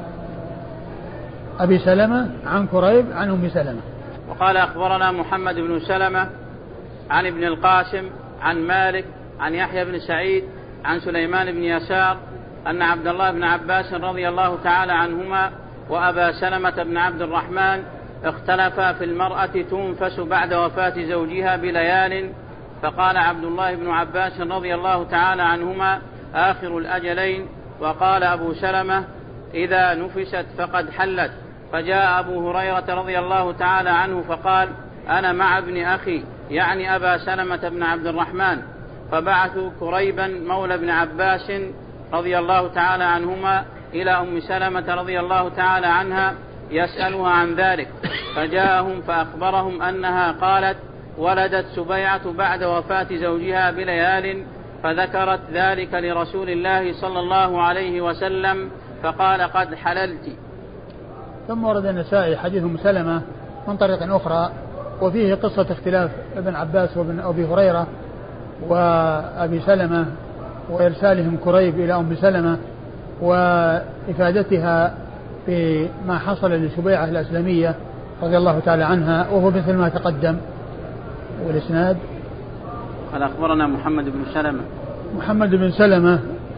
أبي سلمة عن كريب عن أم سلمة. وقال أخبرنا محمد بن سلمة عن ابن القاسم عن مالك عن يحيى بن سعيد عن سليمان بن يسار أن عبد الله بن عباس رضي الله تعالى عنهما وأبا سلمة بن عبد الرحمن اختلفا في المرأة تنفس بعد وفاة زوجها بليال، فقال عبد الله بن عباس رضي الله تعالى عنهما آخر الأجلين، وقال أبو سلمة إذا نفست فقد حلت. فجاء أبو هريرة رضي الله تعالى عنه فقال أنا مع ابن أخي يعني أبا سلمة بن عبد الرحمن، فبعثوا كريبا مولى ابن عباس رضي الله تعالى عنهما إلى أم سلمة رضي الله تعالى عنها يسألها عن ذلك، فجاءهم فأخبرهم أنها قالت ولدت سبيعة بعد وفاة زوجها بليال، فذكرت ذلك لرسول الله صلى الله عليه وسلم فقال قد حللت. ثم ورد النسائي حديث أم سلمة من طريق أخرى وفيه قصة اختلاف ابن عباس وابن أبي هريرة وأبي سلمة وإرسالهم كريب إلى أم سلمة وإفادتها بما حصل لسبيعة الأسلمية رضي الله تعالى عنها، وهو مثل ما تقدم. والإسناد قال أخبرنا محمد بن سلمة محمد بن سلمة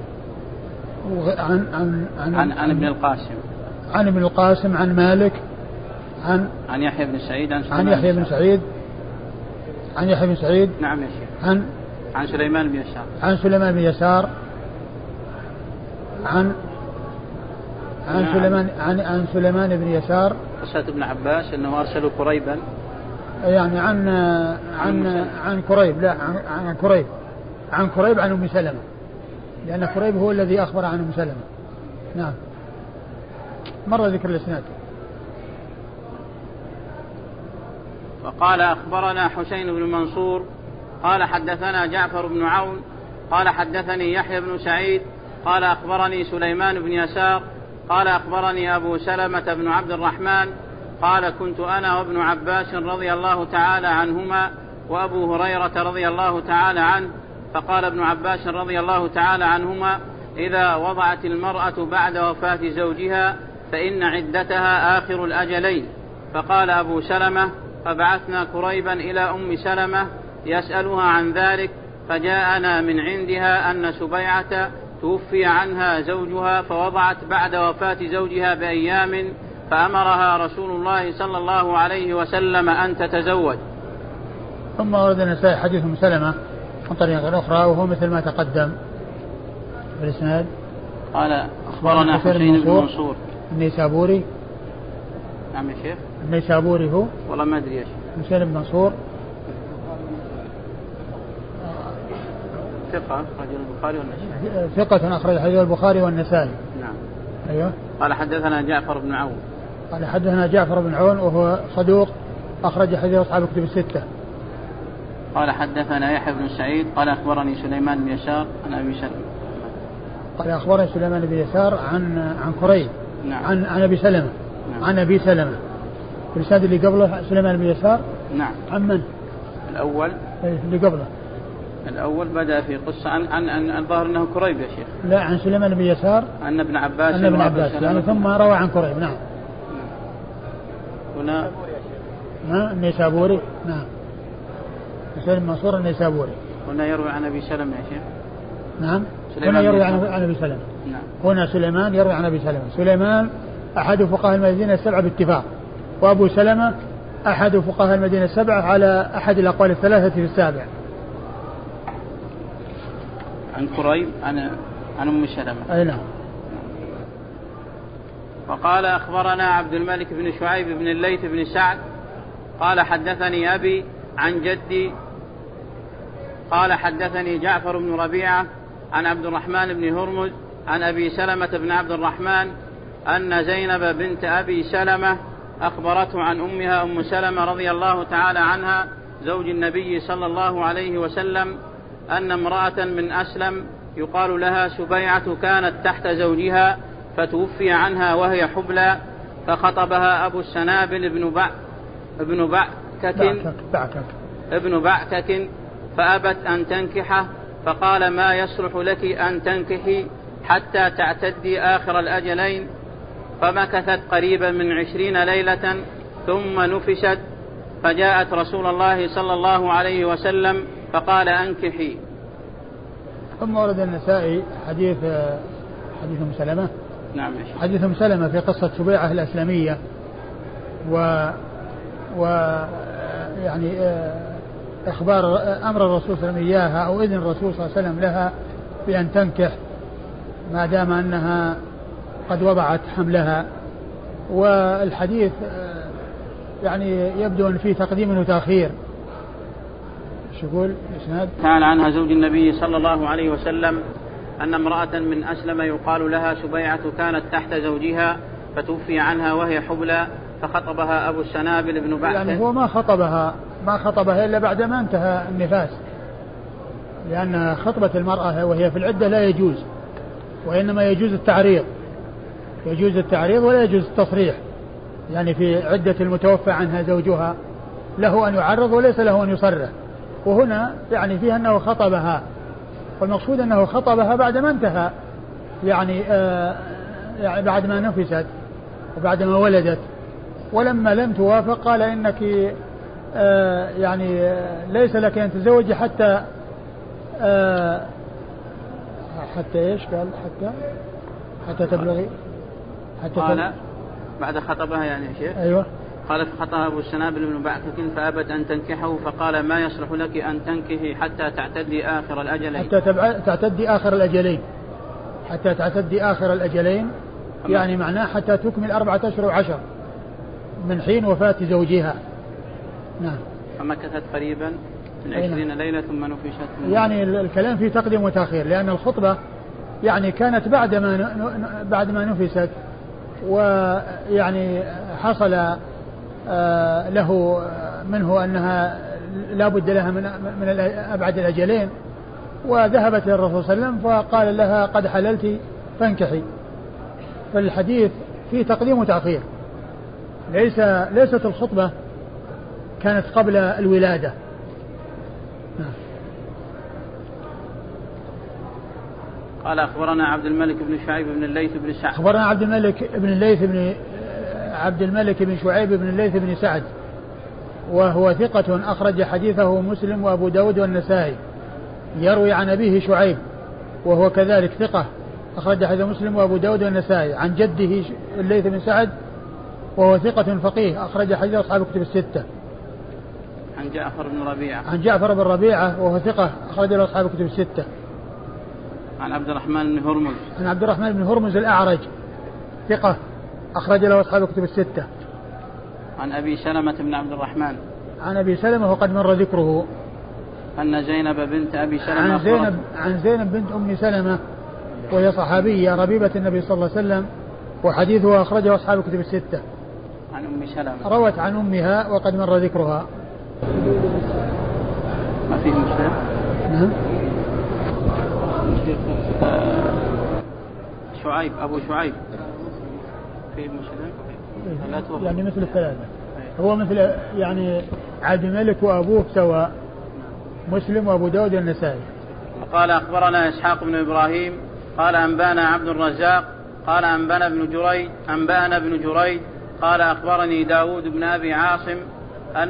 عن عن عن, عن, عن ابن القاسم عن ابن القاسم عن مالك عن عن يحيى بن سعيد عن, عن يحيى بن سعيد عن يحيى بن سعيد نعم يا شيخ عن عن سليمان بن يسار عن سليمان بن يسار عن عن نعم. سليمان عن عن سليمان بن يسار قصة ابن عباس أنه أرسلوا كريبا، يعني عن عن عن كريب، لا عن, عن كريب عن كريب عن أم سلمة، لأن كريب هو الذي أخبر عن أم سلمة. نعم. مر ذكر الإسناد. وقال أخبرنا حسين بن منصور قال حدثنا جعفر بن عون قال حدثني يحيى بن سعيد قال أخبرني سليمان بن يسار قال أخبرني أبو سلمة بن عبد الرحمن قال كنت أنا وابن عباس رضي الله تعالى عنهما وأبو هريرة رضي الله تعالى عنه، فقال ابن عباس رضي الله تعالى عنهما: إذا وضعت المرأة بعد وفاة زوجها فإن عدتها آخر الأجلين. فقال أبو سلمة: فبعثنا كريبا إلى أم سلمة يسألها عن ذلك، فجاءنا من عندها أن سبيعة توفي عنها زوجها فوضعت بعد وفاة زوجها بأيام، فأمرها رسول الله صلى الله عليه وسلم أن تتزوج. ثم ورد النسائي حديث أم سلمة من طريقة أخرى وهو مثل ما تقدم في الإسناد. قال أخبرنا حسين بن منصور النيسابوري. نعم يا شيخ. النيسابوري هو والله ما أدري يا شيخ. حسين بن منصور ثقة رجل البخاري والنسائي. ثقة أخرج حديث البخاري والنسائي. نعم. أيوه. قال حدثنا جعفر بن عون. قال حدثنا جعفر بن عون وهو صدوق أخرج حديث أصحاب الكتب الستة. قال حدثنا يحيى بن سعيد قال أخبرني سليمان بن يسار عن أبي سلمة. قال أخبرني سليمان بن يسار عن عن كريب. نعم. عن عن أبي سلمة. نعم. عن أبي سلمة. الإسناد اللي قبله سليمان بن يسار. نعم. عن من؟ الأول. اللي قبله. الأول بدأ في قصة عن عن عن الظاهر أنه كريب يا شيخ. لا، عن سليمان بن يسار. أن ابن عباس. أن ابن عباس يعني ثم روى عن كريب. نعم. هنا. نعم النيسابوري. نعم. حسين بن منصور النيسابوري. هنا يروي عن أبي سلمة يا شيخ. نعم. هنا يروي عن عن أبي سلمة. نعم. هنا سليمان يروي عن أبي سلمة. سليمان أحد فقهاء المدينة السبعة باتفاق، وأبو سلمة أحد فقهاء المدينة السبعة على أحد الأقوال الثلاثة في السابع. عن كريب عن عن أم سلمة. أي نعم. وقال أخبرنا عبد الملك بن شعيب بن الليث بن سعد قال حدثني أبي عن جدي قال حدثني جعفر بن ربيعة عن عبد الرحمن بن هرمز عن أبي سلمة بن عبد الرحمن أن زينب بنت أبي سلمة أخبرته عن أمها أم سلمة رضي الله تعالى عنها زوج النبي صلى الله عليه وسلم أن امرأة من أسلم يقال لها سبيعة كانت تحت زوجها فتوفي عنها وهي حبلى، فخطبها أبو السنابل ابن بع ابن بعكك ابن بعكك فأبت أن تنكحه، فقال: ما يصلح لك أن تنكحي حتى تعتدي آخر الأجلين. فمكثت قريبا من عشرين ليلة ثم نفست، فجاءت رسول الله صلى الله عليه وسلم فقال: أنكحي. ثم ورد النسائي حديث حديث أم سلمة. نعم. حديث أم سلمة في قصة سبيعة الأسلمية، و و يعني إخبار أمر الرسول صلى الله عليه وسلم إياها أو إذن الرسول صلى الله عليه وسلم لها بأن تنكح ما دام أنها قد وضعت حملها. والحديث يعني يبدو أن فيه تقديم وتأخير. شو يقول الإسناد؟ تعالى عنها زوج النبي صلى الله عليه وسلم أن امرأة من أسلم يقال لها سبيعة كانت تحت زوجها فتوفي عنها وهي حبلى، فخطبها أبو السنابل بن بعكك. يعني هو ما خطبها ما خطبها إلا بعد ما انتهى النفاس، لأن خطبة المرأة وهي في العدة لا يجوز، وإنما يجوز التعريض يجوز التعريض ولا يجوز التصريح. يعني في عدة المتوفى عنها زوجها له أن يعرض وليس له أن يصرح، وهنا يعني فيها أنه خطبها، والمقصود أنه خطبها بعد ما انتهى، يعني, آه يعني بعد ما نفست وبعد ما ولدت، ولما لم توافق قال: إنك آه يعني آه ليس لك أن تزوجي حتى آه حتى إيش قال حتى حتى تبلغي حتى قال تبلغ. بعد خطبها يعني يا شيخ. أيوة. قال: فخطبها أبو السنابل بن بعكك فأبت أن تنكحه، فقال: ما يصلح لك أن تنكحي حتى تعتدي آخر الأجلين. حتى تعتدي آخر الأجلين، حتى تعتدي آخر الأجلين، يعني معناه حتى تكمل أربعة أشهر وعشر من حين وفاة زوجها. نعم. فمكثت قريبا من عشرين ليلة ثم نفشت. يعني الكلام في تقديم وتأخير، لأن الخطبة يعني كانت بعد ما بعد ما نفست، ويعني حصل له منه أنها لا بد لها من من أبعد الأجلين، وذهبت للرسول صلى الله عليه وسلم فقال لها قد حللت فانكحي. فالحديث في تقديم وتأخير، ليس ليست الخطبة كانت قبل الولادة. قال أخبرنا عبد الملك بن شعيب بن الليث بن سعد. أخبرنا عبد الملك بن الليث بن عبد الملك بن شعيب بن الليث بن سعد، وهو ثقة أخرج حديثه مسلم وأبو داود والنسائي. يروي عن أبيه شعيب وهو كذلك ثقة أخرج حديث مسلم وأبو داود والنسائي، عن جده الليث بن سعد وهو ثقة فقيه أخرج حديث أصحاب الكتب الستة. عن جعفر بن ربيعة. عن جعفر بن ربيعة وهو ثقة أخرج له أصحاب الكتب الستة. عن عبد الرحمن بن هرمز. عن عبد الرحمن بن هرمز الأعرج ثقة أخرج له أصحاب الكتب الستة. عن أبي سلمة بن عبد الرحمن. عن أبي سلمة وقد مر ذكره. أن زينب بنت أبي سلمة. عن زينب عن زينب بنت أم سلمة وهي صحابية ربيبة النبي صلى الله عليه وسلم، وحديثها أخرجه أصحاب الكتب الستة. عن أم سلمة. روت عن أمها وقد مر ذكرها. ما فيه مشكلة. نعم. شعيب أبو شعيب فيه مشكلة. يعني مثل الثلاثة، هو مثل يعني عبد الملك وأبوه سواء، مسلم وأبو داود والنسائي. قال أخبرنا إسحاق بن إبراهيم قال أنبانا عبد الرزاق قال أنبانا بن جريج أنبانا بن جريج قال أخبرني داود بن أبي عاصم أن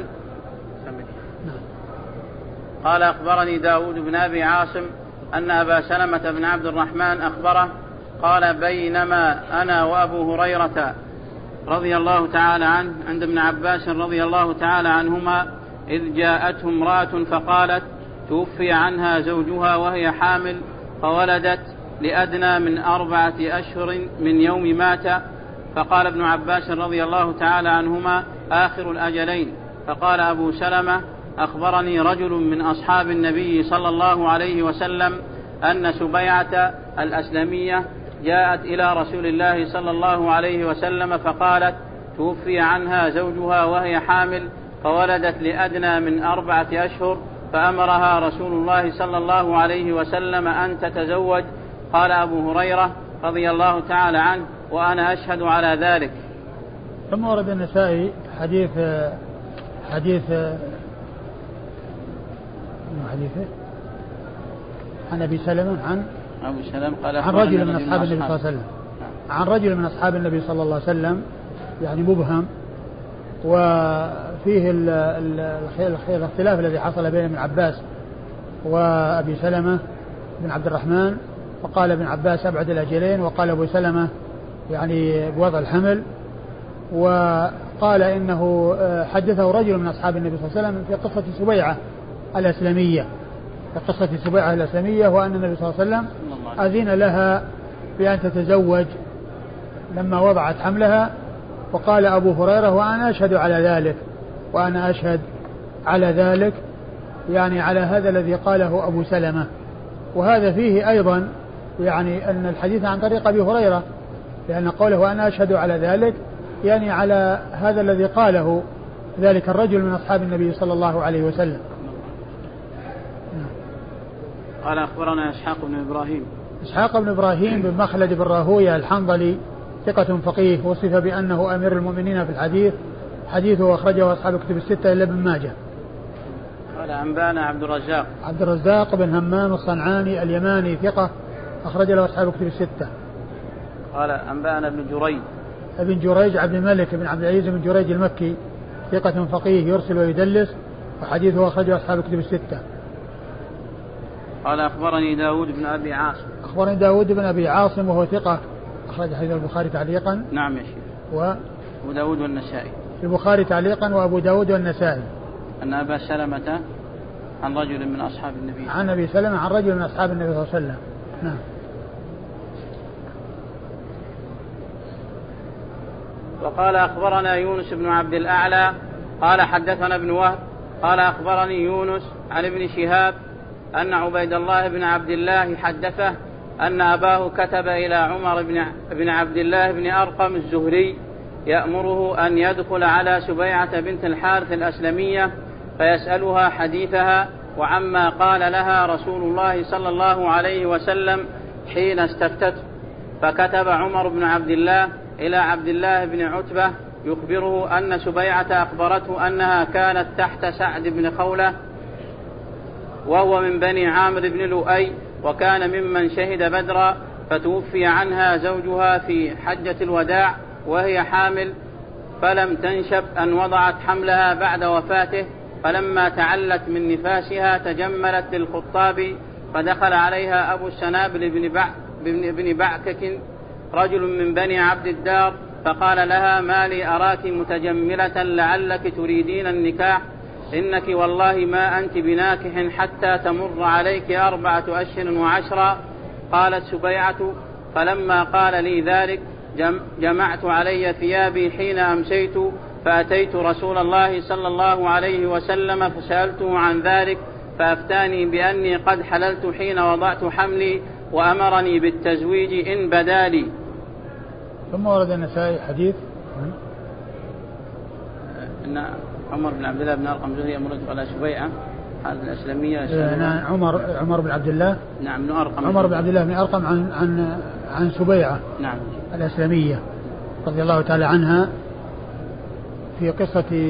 قال أخبرني داود بن أبي عاصم أن أبا سلمة بن عبد الرحمن أخبره قال بينما أنا وأبو هريرة رضي الله تعالى عنه عند ابن عباس رضي الله تعالى عنهما إذ جاءته امرأة فقالت توفي عنها زوجها وهي حامل فولدت لأدنى من أربعة أشهر من يوم مات. فقال ابن عباس رضي الله تعالى عنهما آخر الأجلين. فقال أبو سلمة أخبرني رجل من أصحاب النبي صلى الله عليه وسلم أن سبيعة الأسلمية جاءت إلى رسول الله صلى الله عليه وسلم فقالت توفي عنها زوجها وهي حامل فولدت لأدنى من أربعة أشهر فأمرها رسول الله صلى الله عليه وسلم أن تتزوج. قال أبو هريرة رضي الله تعالى عنه وأنا أشهد على ذلك. ثم ورد النسائي حديث حديث حديثه عن أبي سلمة عن أبو سلمة قال عن رجل من أصحاب النبي صلى الله عليه وسلم عن رجل من أصحاب النبي صلى الله عليه وسلم، يعني مبهم، وفيه ال ال الاختلاف الذي حصل بين ابن عباس وأبي سلمة بن عبد الرحمن. فقال ابن عباس أبعد الأجلين، وقال أبو سلمة يعني بوضع الحمل. وقال إنه حدثه رجل من أصحاب النبي صلى الله عليه وسلم في قصة سبيعة الأسلمية في قصة سبيعة الأسلمية وأن النبي صلى الله عليه وسلم أذن لها بأن تتزوج لما وضعت حملها. وقال أبو هريرة وأنا أشهد على ذلك وأنا أشهد على ذلك يعني على هذا الذي قاله أبو سلمة. وهذا فيه أيضا يعني أن الحديث عن طريق أبي هريرة، لأن قوله وأنا أشهد على ذلك يعني على هذا الذي قاله ذلك الرجل من أصحاب النبي صلى الله عليه وسلم. قال أخبرنا إسحاق بن إبراهيم إسحاق بن إبراهيم بن مخلد بن راهويه الحنظلي ثقة فقيه، وصف بأنه أمير المؤمنين في الحديث، حديثه أخرجه أصحاب الكتب الستة إلا ابن ماجه. قال أنبانا عبد الرزاق عبد الرزاق بن همام الصنعاني اليماني ثقة أخرج له أصحاب الكتب الستة. قال أنبانا ابن جريج ابن جريج عبد الملك بن عبد العزيز بن جريج المكي ثقة فقيه يرسل ويدلس، وحديثه أخرجه أصحاب الكتب الستة. قال أخبرني داود بن أبي عاصم أخبرني داود بن أبي عاصم وهو ثقة أخرج حديث البخاري تعليقا. نعم يا شيخ. و أبو داود والنسائي. البخاري تعليقا وأبو داود والنسائي. أن أبا سلمة عن رجل من أصحاب النبي عن أبي سلمة عن رجل من أصحاب النبي صلى الله عليه وسلم. نعم. وقال أخبرنا يونس بن عبد الأعلى قال حدثنا ابن وهب قال أخبرني يونس عن ابن شهاب أن عبيد الله بن عبد الله حدثه أن أباه كتب إلى عمر بن عبد الله بن أرقم الزهري يأمره أن يدخل على سبيعة بنت الحارث الأسلمية فيسألها حديثها وعما قال لها رسول الله صلى الله عليه وسلم حين استفتته. فكتب عمر بن عبد الله إلى عبد الله بن عتبة يخبره أن سبيعة أخبرته أنها كانت تحت سعد بن خولة وهو من بني عامر بن لؤي وكان ممن شهد بدرا، فتوفي عنها زوجها في حجة الوداع وهي حامل، فلم تنشب أن وضعت حملها بعد وفاته، فلما تعلت من نفاسها تجملت للخطاب، فدخل عليها أبو السنابل بن, بع... بن بعكك رجل من بني عبد الدار فقال لها ما لي أراك متجملة لعلك تريدين النكاح، إنك والله ما أنت بناكح حتى تمر عليك أربعة أشهر وعشرا. قالت سبيعة فلما قال لي ذلك جمعت علي ثيابي حين أمسيت فأتيت رسول الله صلى الله عليه وسلم فسألته عن ذلك فأفتاني بأني قد حللت حين وضعت حملي وأمرني بالتزويج إن بدالي. ثم ورد النسائي حديث أن عمر بن عبد الله بن أرقم الزهري يمرض على سبيعة هذه الأسلمية. نعم عمر عمر بن عبد الله نعم بن أرقم عمر بن عبد الله بن أرقم عن عن عن سبيعة نعم الأسلمية رضي الله تعالى عنها في قصة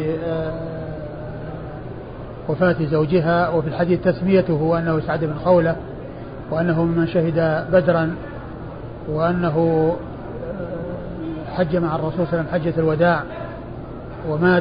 وفاة زوجها، وفي الحديث تسميته أنه سعد بن خولة وأنه من شهد بدرا وأنه حج مع الرسول صلى الله عليه وسلم حجة الوداع ومات،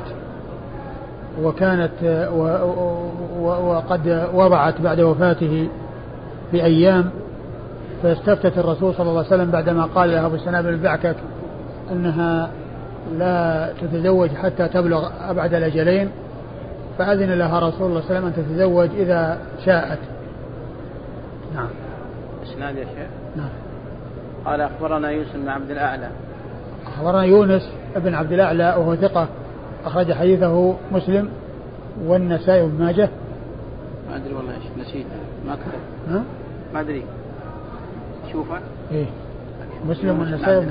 وكانت وقد وضعت بعد وفاته في أيام، فاستفتت الرسول صلى الله عليه وسلم بعدما قال لها أبو السنابل البعكك أنها لا تتزوج حتى تبلغ أبعد الأجلين، فأذن لها رسول الله صلى الله عليه وسلم أن تتزوج إذا شاءت. نعم. إسناد يا شيخ. نعم. قال أخبرنا يونس بن عبد الأعلى. أخبرنا يونس بن عبد الأعلى وهو ثقة أخرج حديثه مسلم والنسائي وابن ماجه. ما أدري والله إيش نسيت ما كتب. ها؟ ما أدري. شوفه. إيه. مسلم والنسائي.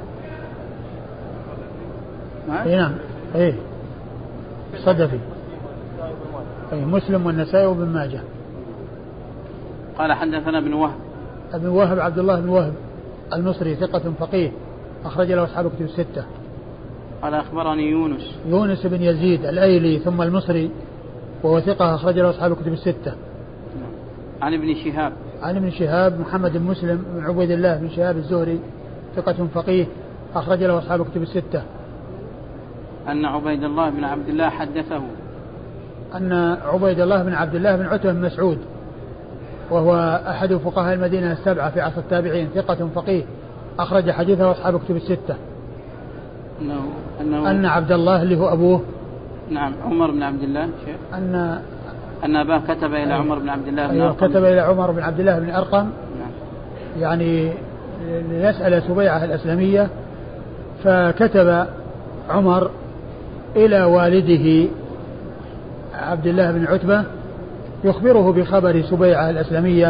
إيه نعم. إيه. صدفي. إيه مسلم والنسائي وابن ماجه. قال حدثنا ابن وهب. ابن وهب عبد الله بن وهب المصري ثقة فقيه أخرج له أصحاب كتب الستة. قال أخبرني يونس. يونس بن يزيد الأيلي ثم المصري وهو ثقة أخرج له أصحاب كتب الستة. عن ابن شهاب. عن ابن شهاب محمد بن مسلم بن عبيد الله بن شهاب الزهري ثقة فقيه أخرج له أصحاب كتب الستة. أن عبيد الله بن عبد الله حدثه أن عبيد الله بن عبد الله بن عتبة بن مسعود وهو أحد فقهاء المدينة السبعة في عصر التابعين ثقة فقيه أخرج حديثه أصحاب كتب الستة. أنه أنه أن عبد الله اللي هو أبوه نعم عمر بن عبد الله شيخ أن أن أباه كتب إلى عمر بن عبد الله بن أيوه أرقم كتب إلى عمر بن عبد الله بن أرقم نعم. يعني ليسأل سبيعة الأسلمية، فكتب عمر إلى والده عبد الله بن عتبة يخبره بخبر سبيعة الأسلمية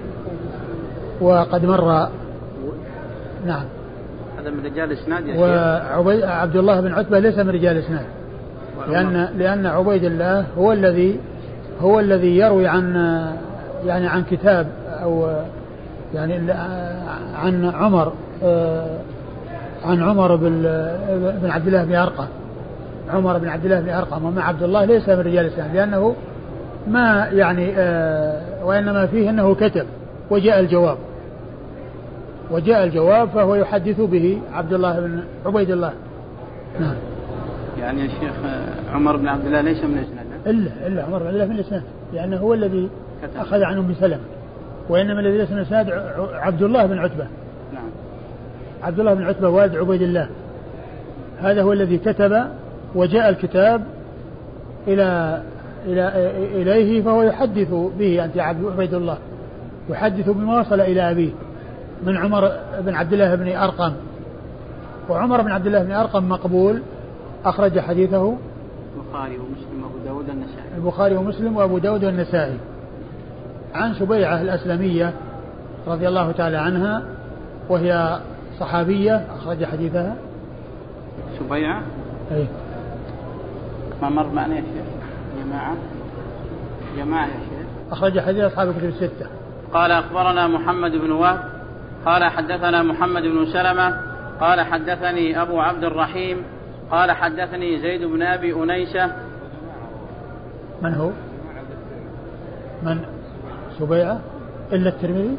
وقد مر. نعم. هذا من رجال إسناد يا شيخ. وعبد الله بن عتبة ليس من رجال إسناد، لأن لأن عبيد الله هو الذي هو الذي يروي عن يعني عن كتاب أو يعني عن عمر عن عمر بن عبد الله بن أرقم عمر بن عبد الله بن أرقم وما عبد الله ليس من رجال الإسلام، لأنه ما يعني آه وإنما فيه أنه كتب وجاء الجواب وجاء الجواب فهو يحدث به عبد الله بن عبيد الله. نعم. يعني يا شيخ عمر بن عبد الله ليس من الإسناد إلا إلا عمر بن عبد الله من الإسناد، لأنه هو الذي كتب. أخذ عنه أم سلمة، وإنما الذي ليس من الإسناد عبد الله بن عتبة. نعم. عبد الله بن عتبة والد عبيد الله، هذا هو الذي كتب وجاء الكتاب إلى إلى إليه، فهو يحدث به أنت عبيد الله، يحدث بما وصل إلى أبيه من عمر بن عبد الله بن أرقم وعمر بن عبد الله بن أرقم مقبول أخرج حديثه البخاري ومسلم وأبو داود والنسائي. البخاري ومسلم وأبو داود والنسائي. عن سبيعة الأسلمية رضي الله تعالى عنها وهي صحابية أخرج حديثها. سبيعة أي ما مر معنا يا شيخ جماعة جماعة يا شيخ. أخرج حديث أصحاب الكتب الستة. قال أخبرنا محمد بن وهب قال حدثنا محمد بن سلمة قال حدثني أبو عبد الرحيم قال حدثني زيد بن أبي أنيسة. من هو؟ من سبيعة إلا الترمذي؟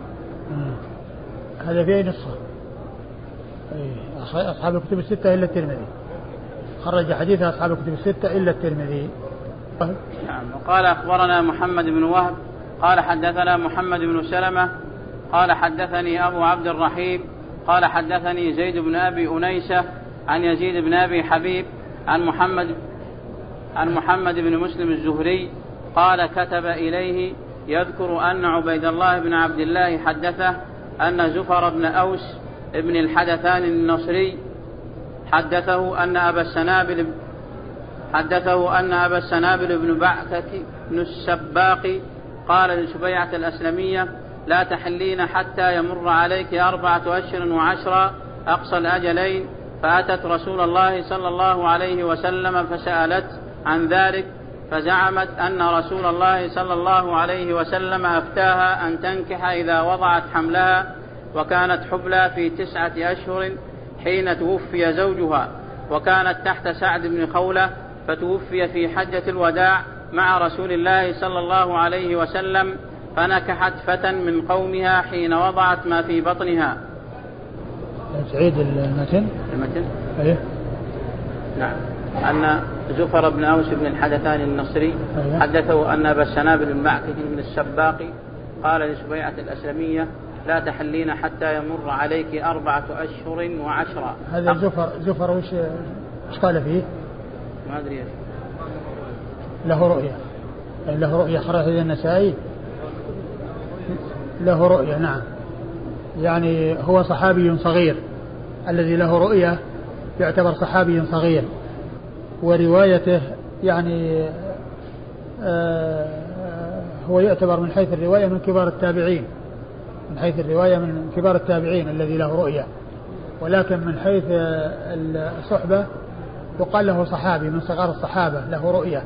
هذا في أي نسخة؟ أصحاب الكتب الستة إلا الترمذي. خرج حديث أصحاب الكتب الستة إلا الترمذي. نعم. وقال أخبرنا محمد بن وهب قال حدثنا محمد بن سلمة قال حدثني أبو عبد الرحيم قال حدثني زيد بن أبي أنيسة عن يزيد بن أبي حبيب عن محمد عن محمد بن مسلم الزهري قال كتب إليه يذكر أن عبيد الله بن عبد الله حدثه أن زفر بن أوس ابن الحدثان النصري حدثه أن أبا السنابل حدثه أن أبا السنابل بن بعكة بن السباق قال لسبيعة الأسلمية لا تحلين حتى يمر عليك أربعة أشهر وعشرة أقصى الأجلين. فأتت رسول الله صلى الله عليه وسلم فسألت عن ذلك فزعمت أن رسول الله صلى الله عليه وسلم أفتاها أن تنكح إذا وضعت حملها وكانت حبلى في تسعة أشهر حين توفي زوجها وكانت تحت سعد بن خولة فتوفي في حجة الوداع مع رسول الله صلى الله عليه وسلم فنكحت فتى من قومها حين وضعت ما في بطنها. تعيد المتن المتن أيه؟ نعم. أن زفر بن أوس بن الحدثان النصري أيه؟ حدثه أن أبا السنابل بن بعكة بن السباق قال لسبيعة الأسلمية لا تحلين حتى يمر عليك أربعة أشهر وعشرة. هذا زفر زفر وش وش قال فيه؟ ما أدري. له رؤية له رؤية خرج النسائي له رؤية. نعم يعني هو صحابي صغير الذي له رؤية يعتبر صحابي صغير وروايته يعني آه هو يعتبر من حيث الرواية من كبار التابعين من حيث الرواية من كبار التابعين الذي له رؤية ولكن من حيث الصحبة يقال له صحابي من صغار الصحابة له رؤية.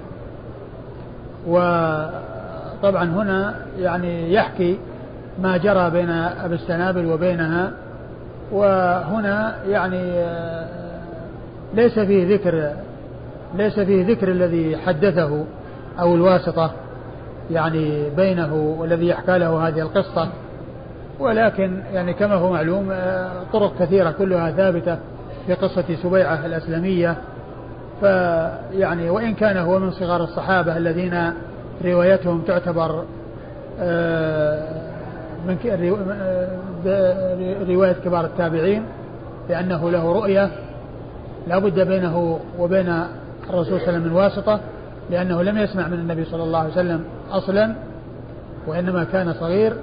وطبعا هنا يعني يحكي ما جرى بين أبي السنابل وبينها وهنا يعني ليس فيه ذكر ليس فيه ذكر الذي حدثه أو الواسطة يعني بينه والذي يحكى له هذه القصة ولكن يعني كما هو معلوم طرق كثيرة كلها ثابتة في قصة سبيعة الأسلمية. فيعني وإن كان هو من صغار الصحابة الذين روايتهم تعتبر من رواية كبار التابعين لأنه له رؤية لا بد بينه وبين الرسول صلى الله عليه وسلم من واسطة لأنه لم يسمع من النبي صلى الله عليه وسلم أصلا وإنما كان صغير.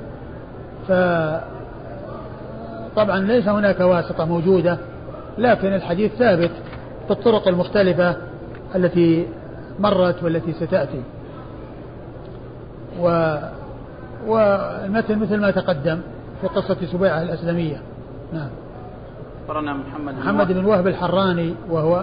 فطبعا ليس هناك واسطة موجودة لكن الحديث ثابت بالطرق المختلفة التي مرت والتي ستأتي. و والمثل مثل ما تقدم في قصة سبيعة الأسلمية. نعم. أخبرنا محمد بن محمد بن وهب الحراني وهو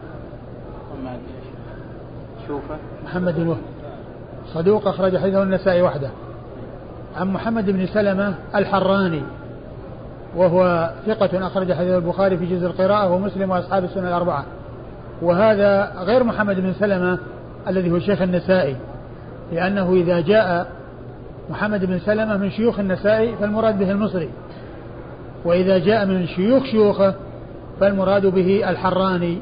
شوفه محمد بن وهب صدوق أخرج حديثه النسائي وحده. عن محمد بن سلمة الحراني وهو ثقة أخرج حديث البخاري في جزء القراءة ومسلم وأصحاب السنة الأربعة. وهذا غير محمد بن سلمة الذي هو شيخ النسائي لأنه إذا جاء محمد بن سلمة من شيوخ النسائي فالمراد به المصري وإذا جاء من شيوخ شيوخه فالمراد به الحراني.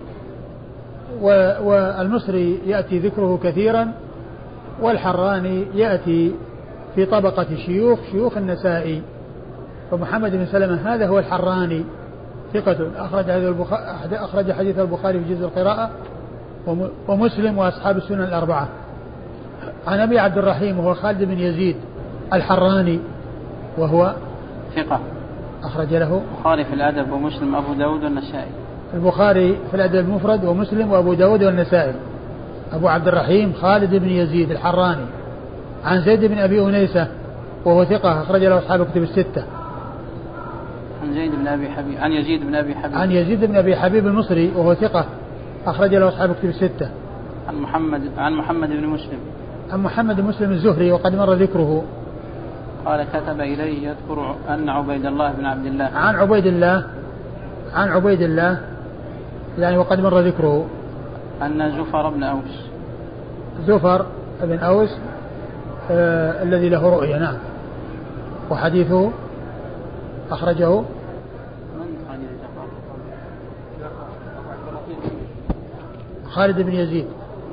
والمصري يأتي ذكره كثيرا والحراني يأتي في طبقة شيوخ شيوخ النسائي. فمحمد بن سلمة هذا هو الحراني ثقة أخرج, أخرج حديث البخاري في جزء القراءة ومسلم وأصحاب السنن الأربعة. عن أبي عبد الرحيم وهو خالد بن يزيد الحراني وهو ثقة أخرج له البخاري في الأدب ومسلم أبو داود والنسائي. البخاري في الأدب المفرد ومسلم وأبو داود والنسائي. أبو عبد الرحيم خالد بن يزيد الحراني عن زيد بن أبي أنيسة وهو ثقة أخرج له أصحاب كتب الستة. عن زيد بن أبي حبيب عن يزيد بن أبي حبيب عن يزيد بن أبي حبيب المصري وهو ثقة أخرج له أصحاب كتب الستة. عن محمد عن محمد بن مسلم عن محمد بن مسلم الزهري وقد مر ذكره. قال كتب إليه يذكر أن عبيد الله بن عبد الله. عن عبيد الله عن عبيد الله يعني وقد مر ذكره. أن زفر بن أوس زفر بن أوس آه الذي له رؤية. نعم. وحديثه أخرجه من خالد بن يزيد.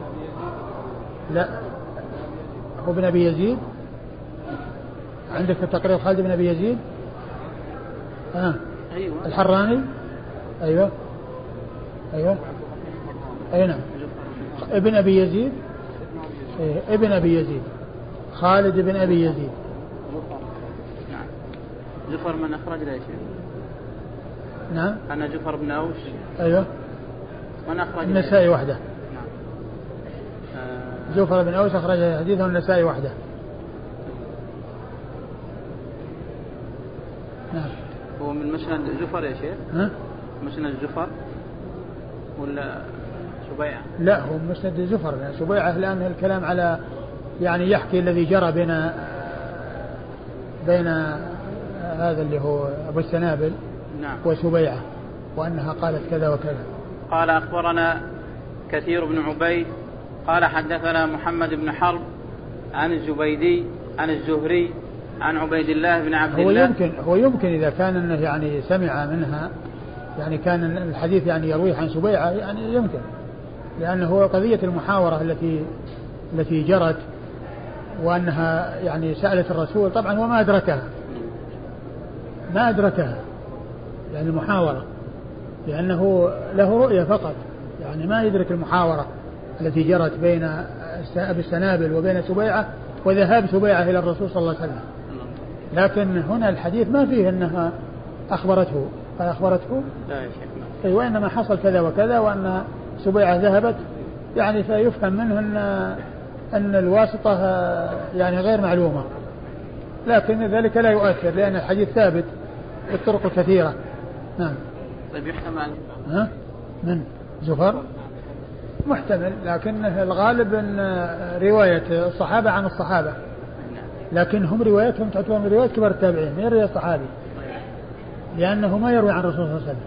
لا هو بن أبي يزيد. عندك في التقرير خالد بن أبي يزيد. آه. أيوة. الحراني. أيوة أيوة أي نعم. ابن أبي يزيد. إيه. ابن أبي يزيد خالد بن أبي يزيد. نعم. زفر من أخرج له شيء. نعم. أنا زفر بن أوس. أيوة. من أخرج النسائي وحده. نعم. آه. زفر بن أوس أخرج حديثه النسائي وحده. نعم. هو من مسند زفر يا شيخ. ها؟ مسند زفر ولا سبيعة؟ لا هو مسند زفر يعني سبيعة لأن الكلام على يعني يحكي الذي جرى بين بين هذا اللي هو أبو السنابل. نعم. وسبيعة وأنها قالت كذا وكذا. قال أخبرنا كثير بن عبيد قال حدثنا محمد بن حرب عن الزبيدي عن الزهري عن عبيد الله بن عبد هو الله. يمكن هو يمكن إذا كان إنه يعني سمع منها يعني كان الحديث يعني يرويه عن سبيعة يعني يمكن لأنه هو قضية المحاورة التي التي جرت وأنها يعني سألت الرسول طبعا وما أدركها ما أدركها يعني المحاورة لأنه له رؤية فقط يعني ما يدرك المحاورة التي جرت بين أبي السنابل وبين سبيعة وذهاب سبيعة إلى الرسول صلى الله عليه وسلم. لكن هنا الحديث ما فيه أنها أخبرته أخبرته لا يا شيخ. أي وإنما حصل كذا وكذا وأن سبيعة ذهبت يعني فيفهم منه أن أن الواسطة يعني غير معلومة لكن ذلك لا يؤثر لأن الحديث ثابت بالطرق الكثيرة. نعم. طيب يحتمل ها من زفر محتمل لكن الغالب أن رواية الصحابة عن الصحابة لكن هم روايتهم تعتبر من رواية كبار التابعين من رواية الصحابي لأنه ما يروي عن الرسول صلى الله عليه وسلم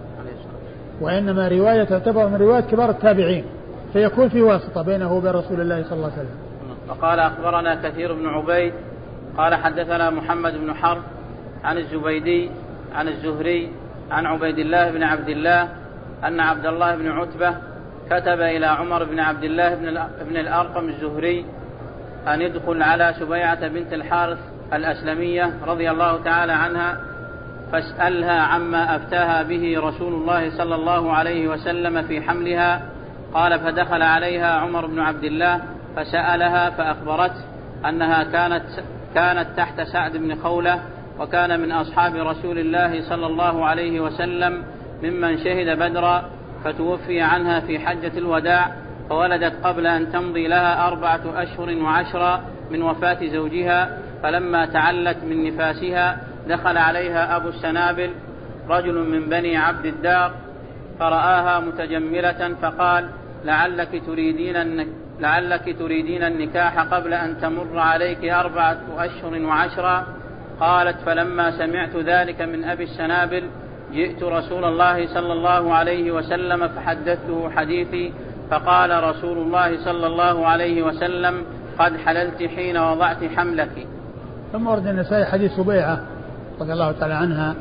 وإنما رواية تعتبر من رواية كبار التابعين فيكون في واسطة بينه وبين رسول الله صلى الله عليه وسلم. وقال أخبرنا كثير بن عبيد قال حدثنا محمد بن حرب عن الزبيدي عن الزهري عن عبيد الله بن عبد الله أن عبد الله بن عتبة كتب إلى عمر بن عبد الله بن الأرقم الزهري أن يدخل على سبيعة بنت الحارث الأسلمية رضي الله تعالى عنها فاسألها عما أفتاها به رسول الله صلى الله عليه وسلم في حملها. قال فدخل عليها عمر بن عبد الله فسألها فأخبرته أنها كانت كانت تحت سعد بن خولة وكان من أصحاب رسول الله صلى الله عليه وسلم ممن شهد بدرا فتوفي عنها في حجة الوداع فولدت قبل أن تمضي لها أربعة أشهر وعشرة من وفاة زوجها فلما تعلت من نفاسها دخل عليها أبو السنابل رجل من بني عبد الدار فرآها متجملة فقال لعلك تريدين, لعلك تريدين النكاح قبل أن تمر عليك أربعة أشهر وعشرة. قالت فلما سمعت ذلك من أبي السنابل جئت رسول الله صلى الله عليه وسلم فحدثته حديثي فقال رسول الله صلى الله عليه وسلم قد حللت حين وضعت حملك. ثم ورد النسائي حديث سبيعة رضي الله تعالى عنها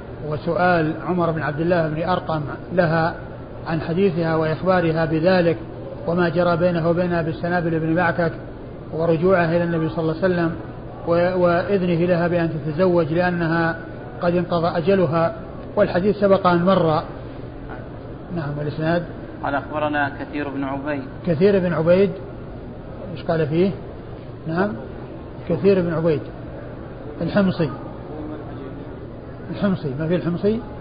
وسؤال عمر بن عبد الله بن أرقم لها عن حديثها وإخبارها بذلك وما جرى بينه وبين أبي السنابل بن معكك ورجوعها إلى النبي صلى الله عليه وسلم وإذنه لها بأن تتزوج لأنها قد انقضى أجلها والحديث سبق أن مر. نعم. والإسناد قال أخبرنا كثير بن عبيد كثير بن عبيد إيش قال فيه؟ نعم كثير بن عبيد الحمصي الحمصي، ما في الحمصي